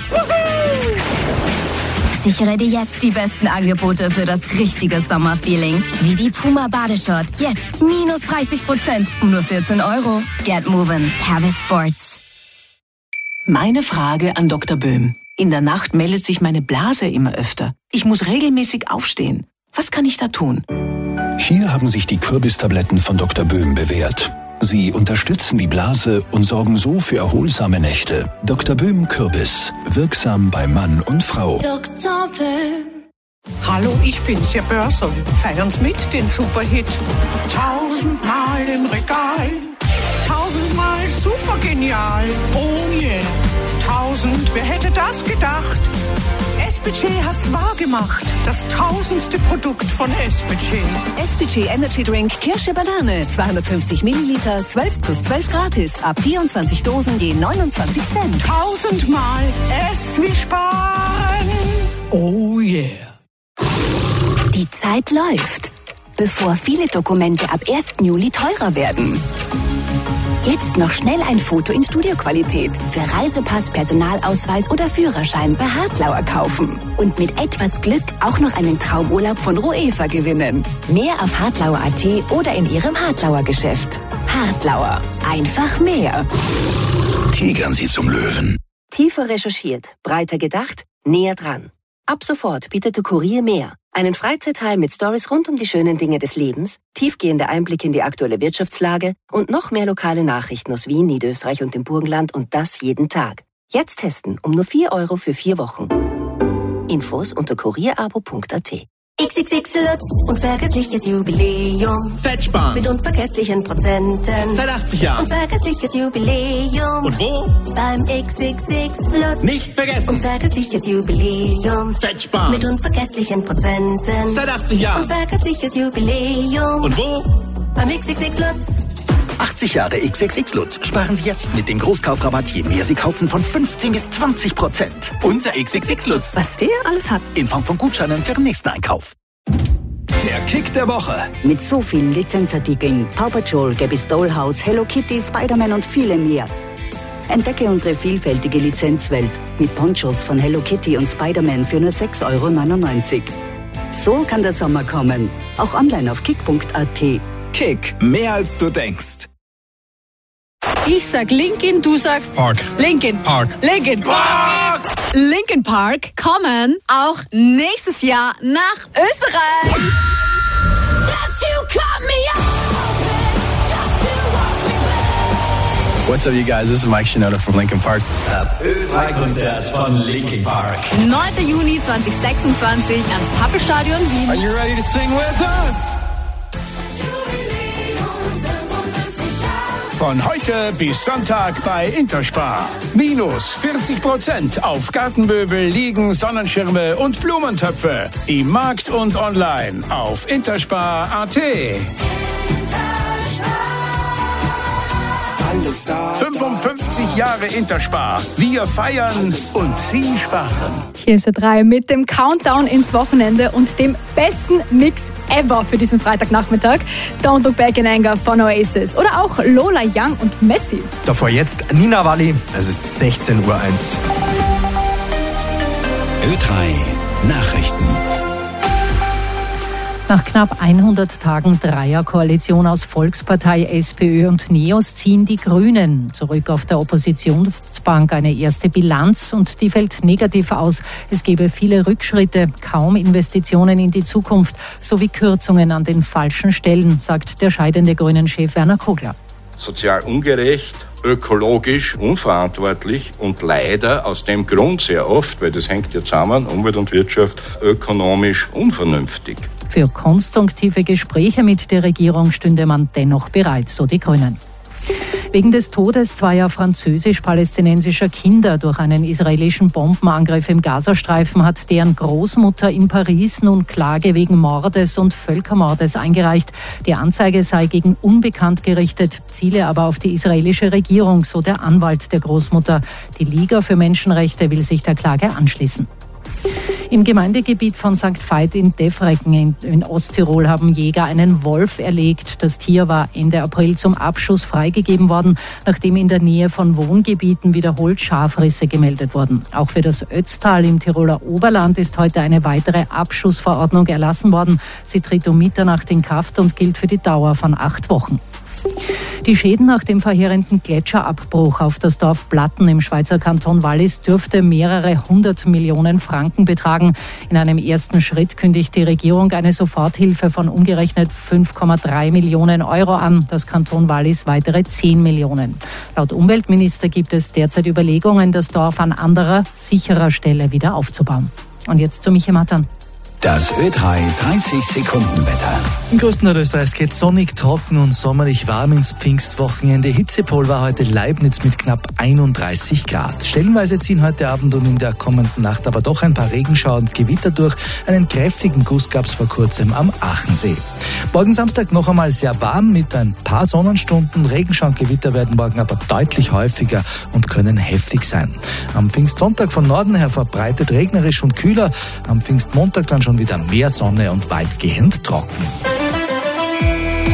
Sichere dir jetzt die besten Angebote für das richtige Sommerfeeling. Wie die Puma Badeshort. Jetzt minus 30%. Nur 14 €. Get moving. Herves Sports. Meine Frage an Dr. Böhm. In der Nacht meldet sich meine Blase immer öfter. Ich muss regelmäßig aufstehen. Was kann ich da tun? Hier haben sich die Kürbistabletten von Dr. Böhm bewährt. Sie unterstützen die Blase und sorgen so für erholsame Nächte. Dr. Böhm Kürbis. Wirksam bei Mann und Frau. Dr. Böhm. Hallo, ich bin's, Ihr Börser. Feiern's mit, den Superhit. 1000-mal im Regal. 1000-mal supergenial. Oh yeah. 1000, wer hätte das gedacht? SPC hat's wahr gemacht. Das 1000. Produkt von SPC. SPC Energy Drink Kirsche Banane. 250 Milliliter, 12 plus 12 gratis. Ab 24 Dosen je 29 Cent. 1000-mal S wie sparen. Oh yeah. Die Zeit läuft, bevor viele Dokumente ab 1. Juli teurer werden. Jetzt noch schnell ein Foto in Studioqualität für Reisepass, Personalausweis oder Führerschein bei Hartlauer kaufen. Und mit etwas Glück auch noch einen Traumurlaub von Roefa gewinnen. Mehr auf hartlauer.at oder in Ihrem Hartlauer Geschäft. Hartlauer. Einfach mehr. Tigern Sie zum Löwen. Tiefer recherchiert, breiter gedacht, näher dran. Ab sofort bietet der Kurier mehr. Einen Freizeitteil mit Stories rund um die schönen Dinge des Lebens, tiefgehende Einblicke in die aktuelle Wirtschaftslage und noch mehr lokale Nachrichten aus Wien, Niederösterreich und dem Burgenland und das jeden Tag. Jetzt testen um nur 4 € für 4 Wochen. Infos unter kurierabo.at. XXX Lutz, unvergessliches Jubiläum. Fettspann. Mit unvergesslichen Prozenten. Seit 80 Jahren. Unvergessliches Jubiläum. Und wo? Beim XXX Lutz. Nicht vergessen. Unvergessliches Jubiläum. Fettspann. Mit unvergesslichen Prozenten. Seit 80 Jahren. Unvergessliches Jubiläum. Und wo? Beim XXX Lutz. 80 Jahre XXX Lutz. Sparen Sie jetzt mit dem Großkaufrabatt, je mehr Sie kaufen, von 15 bis 20%. Unser XXX Lutz. Was der alles hat. In Form von Gutscheinen für den nächsten Einkauf. Der Kick der Woche. Mit so vielen Lizenzartikeln, Paw Patrol, Gabby's Dollhouse, Hello Kitty, Spider-Man und viele mehr. Entdecke unsere vielfältige Lizenzwelt mit Ponchos von Hello Kitty und Spider-Man für nur 6,99 €. So kann der Sommer kommen. Auch online auf kick.at. Kick, mehr als du denkst. Ich sag Linkin, du sagst Park. Linkin Park. Linkin Park. Linkin Park kommen auch nächstes Jahr nach Österreich. What's up, you guys? This is Mike Shinoda from Linkin Park. Das Ö3-Konzert von Linkin Park. 9. Juni 2026 ans Tappelstadion Wien. Are you ready to sing with us? Von heute bis Sonntag bei Interspar. Minus 40% auf Gartenmöbel, Liegen, Sonnenschirme und Blumentöpfe. Im Markt und online auf interspar.at. 55 Jahre Interspar. Wir feiern und Sie sparen. Hier ist Ö3 mit dem Countdown ins Wochenende und dem besten Mix ever für diesen Freitagnachmittag. Don't Look Back in Anger von Oasis oder auch Lola Young und Messi. Davor jetzt Nina Walli. Es ist 16:01 Uhr. Ö3 Nachrichten. Nach knapp 100 Tagen Dreierkoalition aus Volkspartei, SPÖ und NEOS ziehen die Grünen zurück auf der Oppositionsbank eine erste Bilanz und die fällt negativ aus. Es gebe viele Rückschritte, kaum Investitionen in die Zukunft sowie Kürzungen an den falschen Stellen, sagt der scheidende Grünen-Chef Werner Kogler. Sozial ungerecht, ökologisch unverantwortlich und leider aus dem Grund sehr oft, weil das hängt ja zusammen, Umwelt und Wirtschaft, ökonomisch unvernünftig. Für konstruktive Gespräche mit der Regierung stünde man dennoch bereit, so die Grünen. Wegen des Todes zweier französisch-palästinensischer Kinder durch einen israelischen Bombenangriff im Gazastreifen hat deren Großmutter in Paris nun Klage wegen Mordes und Völkermordes eingereicht. Die Anzeige sei gegen unbekannt gerichtet, ziele aber auf die israelische Regierung, so der Anwalt der Großmutter. Die Liga für Menschenrechte will sich der Klage anschließen. Im Gemeindegebiet von St. Veit in Defrecken in Osttirol haben Jäger einen Wolf erlegt. Das Tier war Ende April zum Abschuss freigegeben worden, nachdem in der Nähe von Wohngebieten wiederholt Schafrisse gemeldet wurden. Auch für das Ötztal im Tiroler Oberland ist heute eine weitere Abschussverordnung erlassen worden. Sie tritt um Mitternacht in Kraft und gilt für die Dauer von 8 Wochen. Die Schäden nach dem verheerenden Gletscherabbruch auf das Dorf Platten im Schweizer Kanton Wallis dürfte mehrere 100 Millionen Franken betragen. In einem ersten Schritt kündigt die Regierung eine Soforthilfe von umgerechnet 5,3 Millionen Euro an. Das Kanton Wallis weitere 10 Millionen. Laut Umweltminister gibt es derzeit Überlegungen, das Dorf an anderer, sicherer Stelle wieder aufzubauen. Und jetzt zu Michi Matan. Das Ö3 30-Sekunden-Wetter. Im größten Nordösterreichs geht sonnig, trocken und sommerlich warm ins Pfingstwochenende. Hitzepol war heute Leibniz mit knapp 31 Grad. Stellenweise ziehen heute Abend und in der kommenden Nacht aber doch ein paar Regenschauer und Gewitter durch. Einen kräftigen Guss gab es vor kurzem am Achensee. Morgen Samstag noch einmal sehr warm mit ein paar Sonnenstunden. Regenschauer und Gewitter werden morgen aber deutlich häufiger und können heftig sein. Am Pfingstsonntag von Norden her verbreitet regnerisch und kühler. Am Pfingstmontag dann schon wieder mehr Sonne und weitgehend trocken.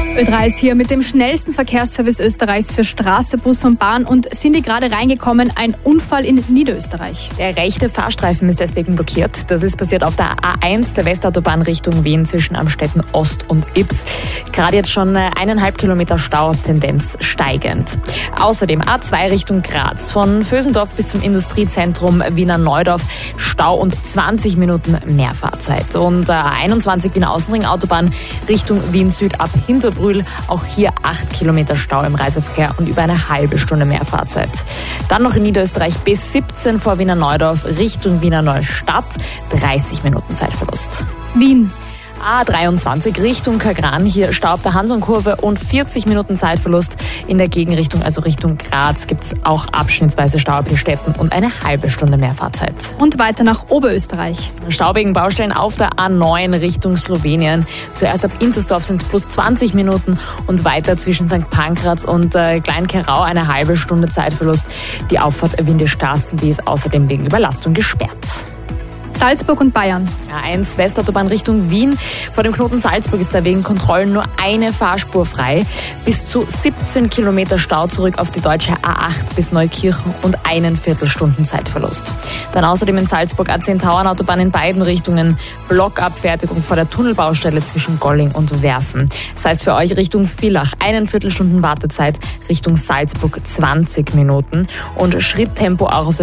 Ö3 ist hier mit dem schnellsten Verkehrsservice Österreichs für Straße, Bus und Bahn und sind die gerade reingekommen, ein Unfall in Niederösterreich. Der rechte Fahrstreifen ist deswegen blockiert. Das ist passiert auf der A1 der Westautobahn Richtung Wien zwischen Amstetten Ost und Ips. Gerade jetzt schon 1,5 Kilometer Stau, Tendenz steigend. Außerdem A2 Richtung Graz, von Vösendorf bis zum Industriezentrum Wiener Neudorf, Stau und 20 Minuten mehr Fahrzeit. Und A21 Wiener Außenring Autobahn Richtung Wien Süd ab Hinterbrühl, auch hier 8 Kilometer Stau im Reiseverkehr und über eine halbe Stunde mehr Fahrzeit. Dann noch in Niederösterreich B17 vor Wiener Neudorf Richtung Wiener Neustadt, 30 Minuten Zeitverlust. Wien. A23 Richtung Kagran, hier Stau auf der Hansonkurve und 40 Minuten Zeitverlust. In der Gegenrichtung, also Richtung Graz, gibt es auch abschnittsweise Stau ab Städten und eine halbe Stunde mehr Fahrzeit. Und weiter nach Oberösterreich. Stau wegen Baustellen auf der A9 Richtung Slowenien. Zuerst ab Inzersdorf sind es plus 20 Minuten und weiter zwischen St. Pankraz und Kleinkerau eine halbe Stunde Zeitverlust. Die Auffahrt Windischgarsten, die ist außerdem wegen Überlastung gesperrt. Salzburg und Bayern. A1 Westautobahn Richtung Wien. Vor dem Knoten Salzburg ist da wegen Kontrollen nur eine Fahrspur frei. Bis zu 17 Kilometer Stau zurück auf die deutsche A8 bis Neukirchen und 1/4 Stunden Zeitverlust. Dann außerdem in Salzburg A10 Tauernautobahn in beiden Richtungen. Blockabfertigung vor der Tunnelbaustelle zwischen Golling und Werfen. Das heißt für euch Richtung Villach 1/4 Stunden Wartezeit, Richtung Salzburg 20 Minuten und Schritttempo auch auf der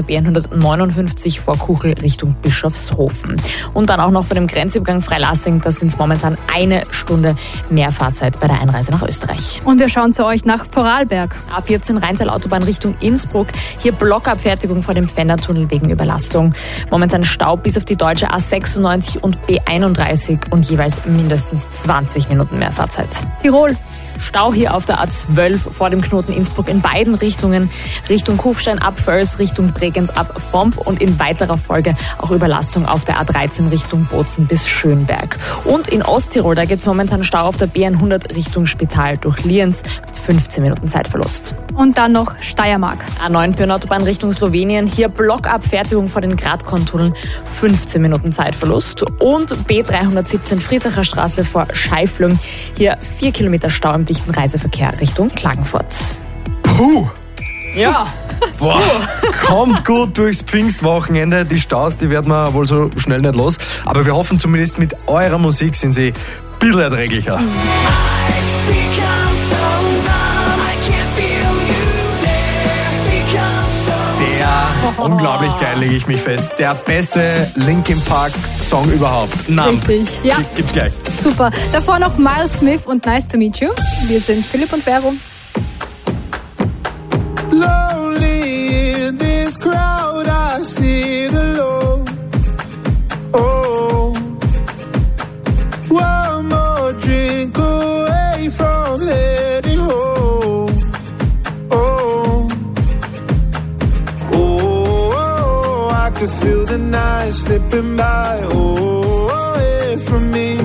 B159 vor Kuchel Richtung Bischofshofen. Und dann auch noch vor dem Grenzübergang Freilassing, da sind es momentan 1 Stunde mehr Fahrzeit bei der Einreise nach Österreich. Und wir schauen zu euch nach Vorarlberg. A14 Rheintal-Autobahn Richtung Innsbruck, hier Blockabfertigung vor dem Pfändertunnel wegen Überlastung. Momentan Stau bis auf die deutsche A96 und B31 und jeweils mindestens 20 Minuten mehr Fahrzeit. Tirol. Stau hier auf der A12 vor dem Knoten Innsbruck in beiden Richtungen, Richtung Kufstein ab Förs, Richtung Bregenz ab Vomp und in weiterer Folge auch Überlastung auf der A13 Richtung Bozen bis Schönberg. Und in Osttirol, da gibt es momentan Stau auf der B100 Richtung Spital durch Lienz, 15 Minuten Zeitverlust. Und dann noch Steiermark. A9 Pirnautobahn Richtung Slowenien, hier Blockabfertigung vor den Gradkontunneln, 15 Minuten Zeitverlust. Und B317 Friesacher Straße vor Scheiflung, hier 4 Kilometer Stau im dichten Reiseverkehr Richtung Klagenfurt. Puh! Ja. Boah, kommt gut durchs Pfingstwochenende. Die Staus, die werden wir wohl so schnell nicht los. Aber wir hoffen zumindest, mit eurer Musik sind sie ein bisschen erträglicher. Unglaublich geil, lege ich mich fest. Der beste Linkin Park Song überhaupt. Numb. Richtig, ja. Gibt's gleich. Super. Davor noch Miles Smith und Nice to Meet You. Wir sind Philipp und Vero. Lonely in this crowd, I sit alone. Oh, one more drink away from heading home. I could feel the night slipping by, away from me.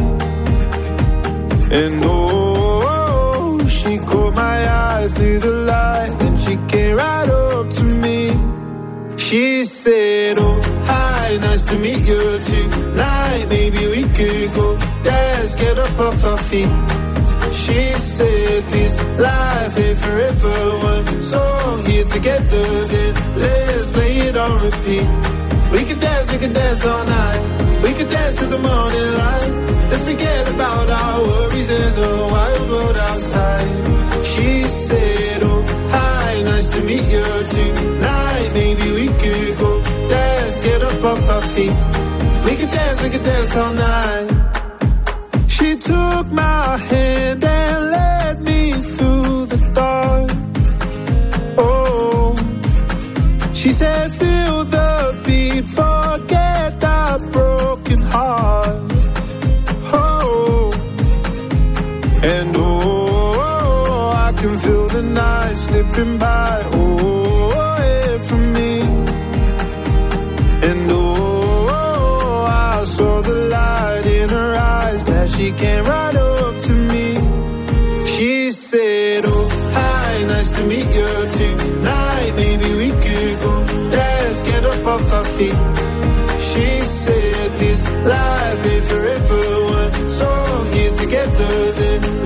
And she caught my eye through the light, and she came right up to me. She said, oh, hi, nice to meet you tonight. Maybe we could go dance, get up off our feet. She said this life ain't forever. One song here together, then let's play it on repeat. We could dance all night. We could dance to the morning light. Let's forget about our worries and the wild world outside. She said, oh, hi, nice to meet you tonight. Maybe we could go dance, get up off our feet. We could dance all night. She took my hand and led me through the dark. Oh, she said, feel the beat, forget that broken heart. Oh, and I can feel the night slipping by, away from me. And I saw the light in her eyes, glad she came right up to me. She said, oh, hi, nice to meet you tonight. Maybe we could go dance, get up off our feet. She said this life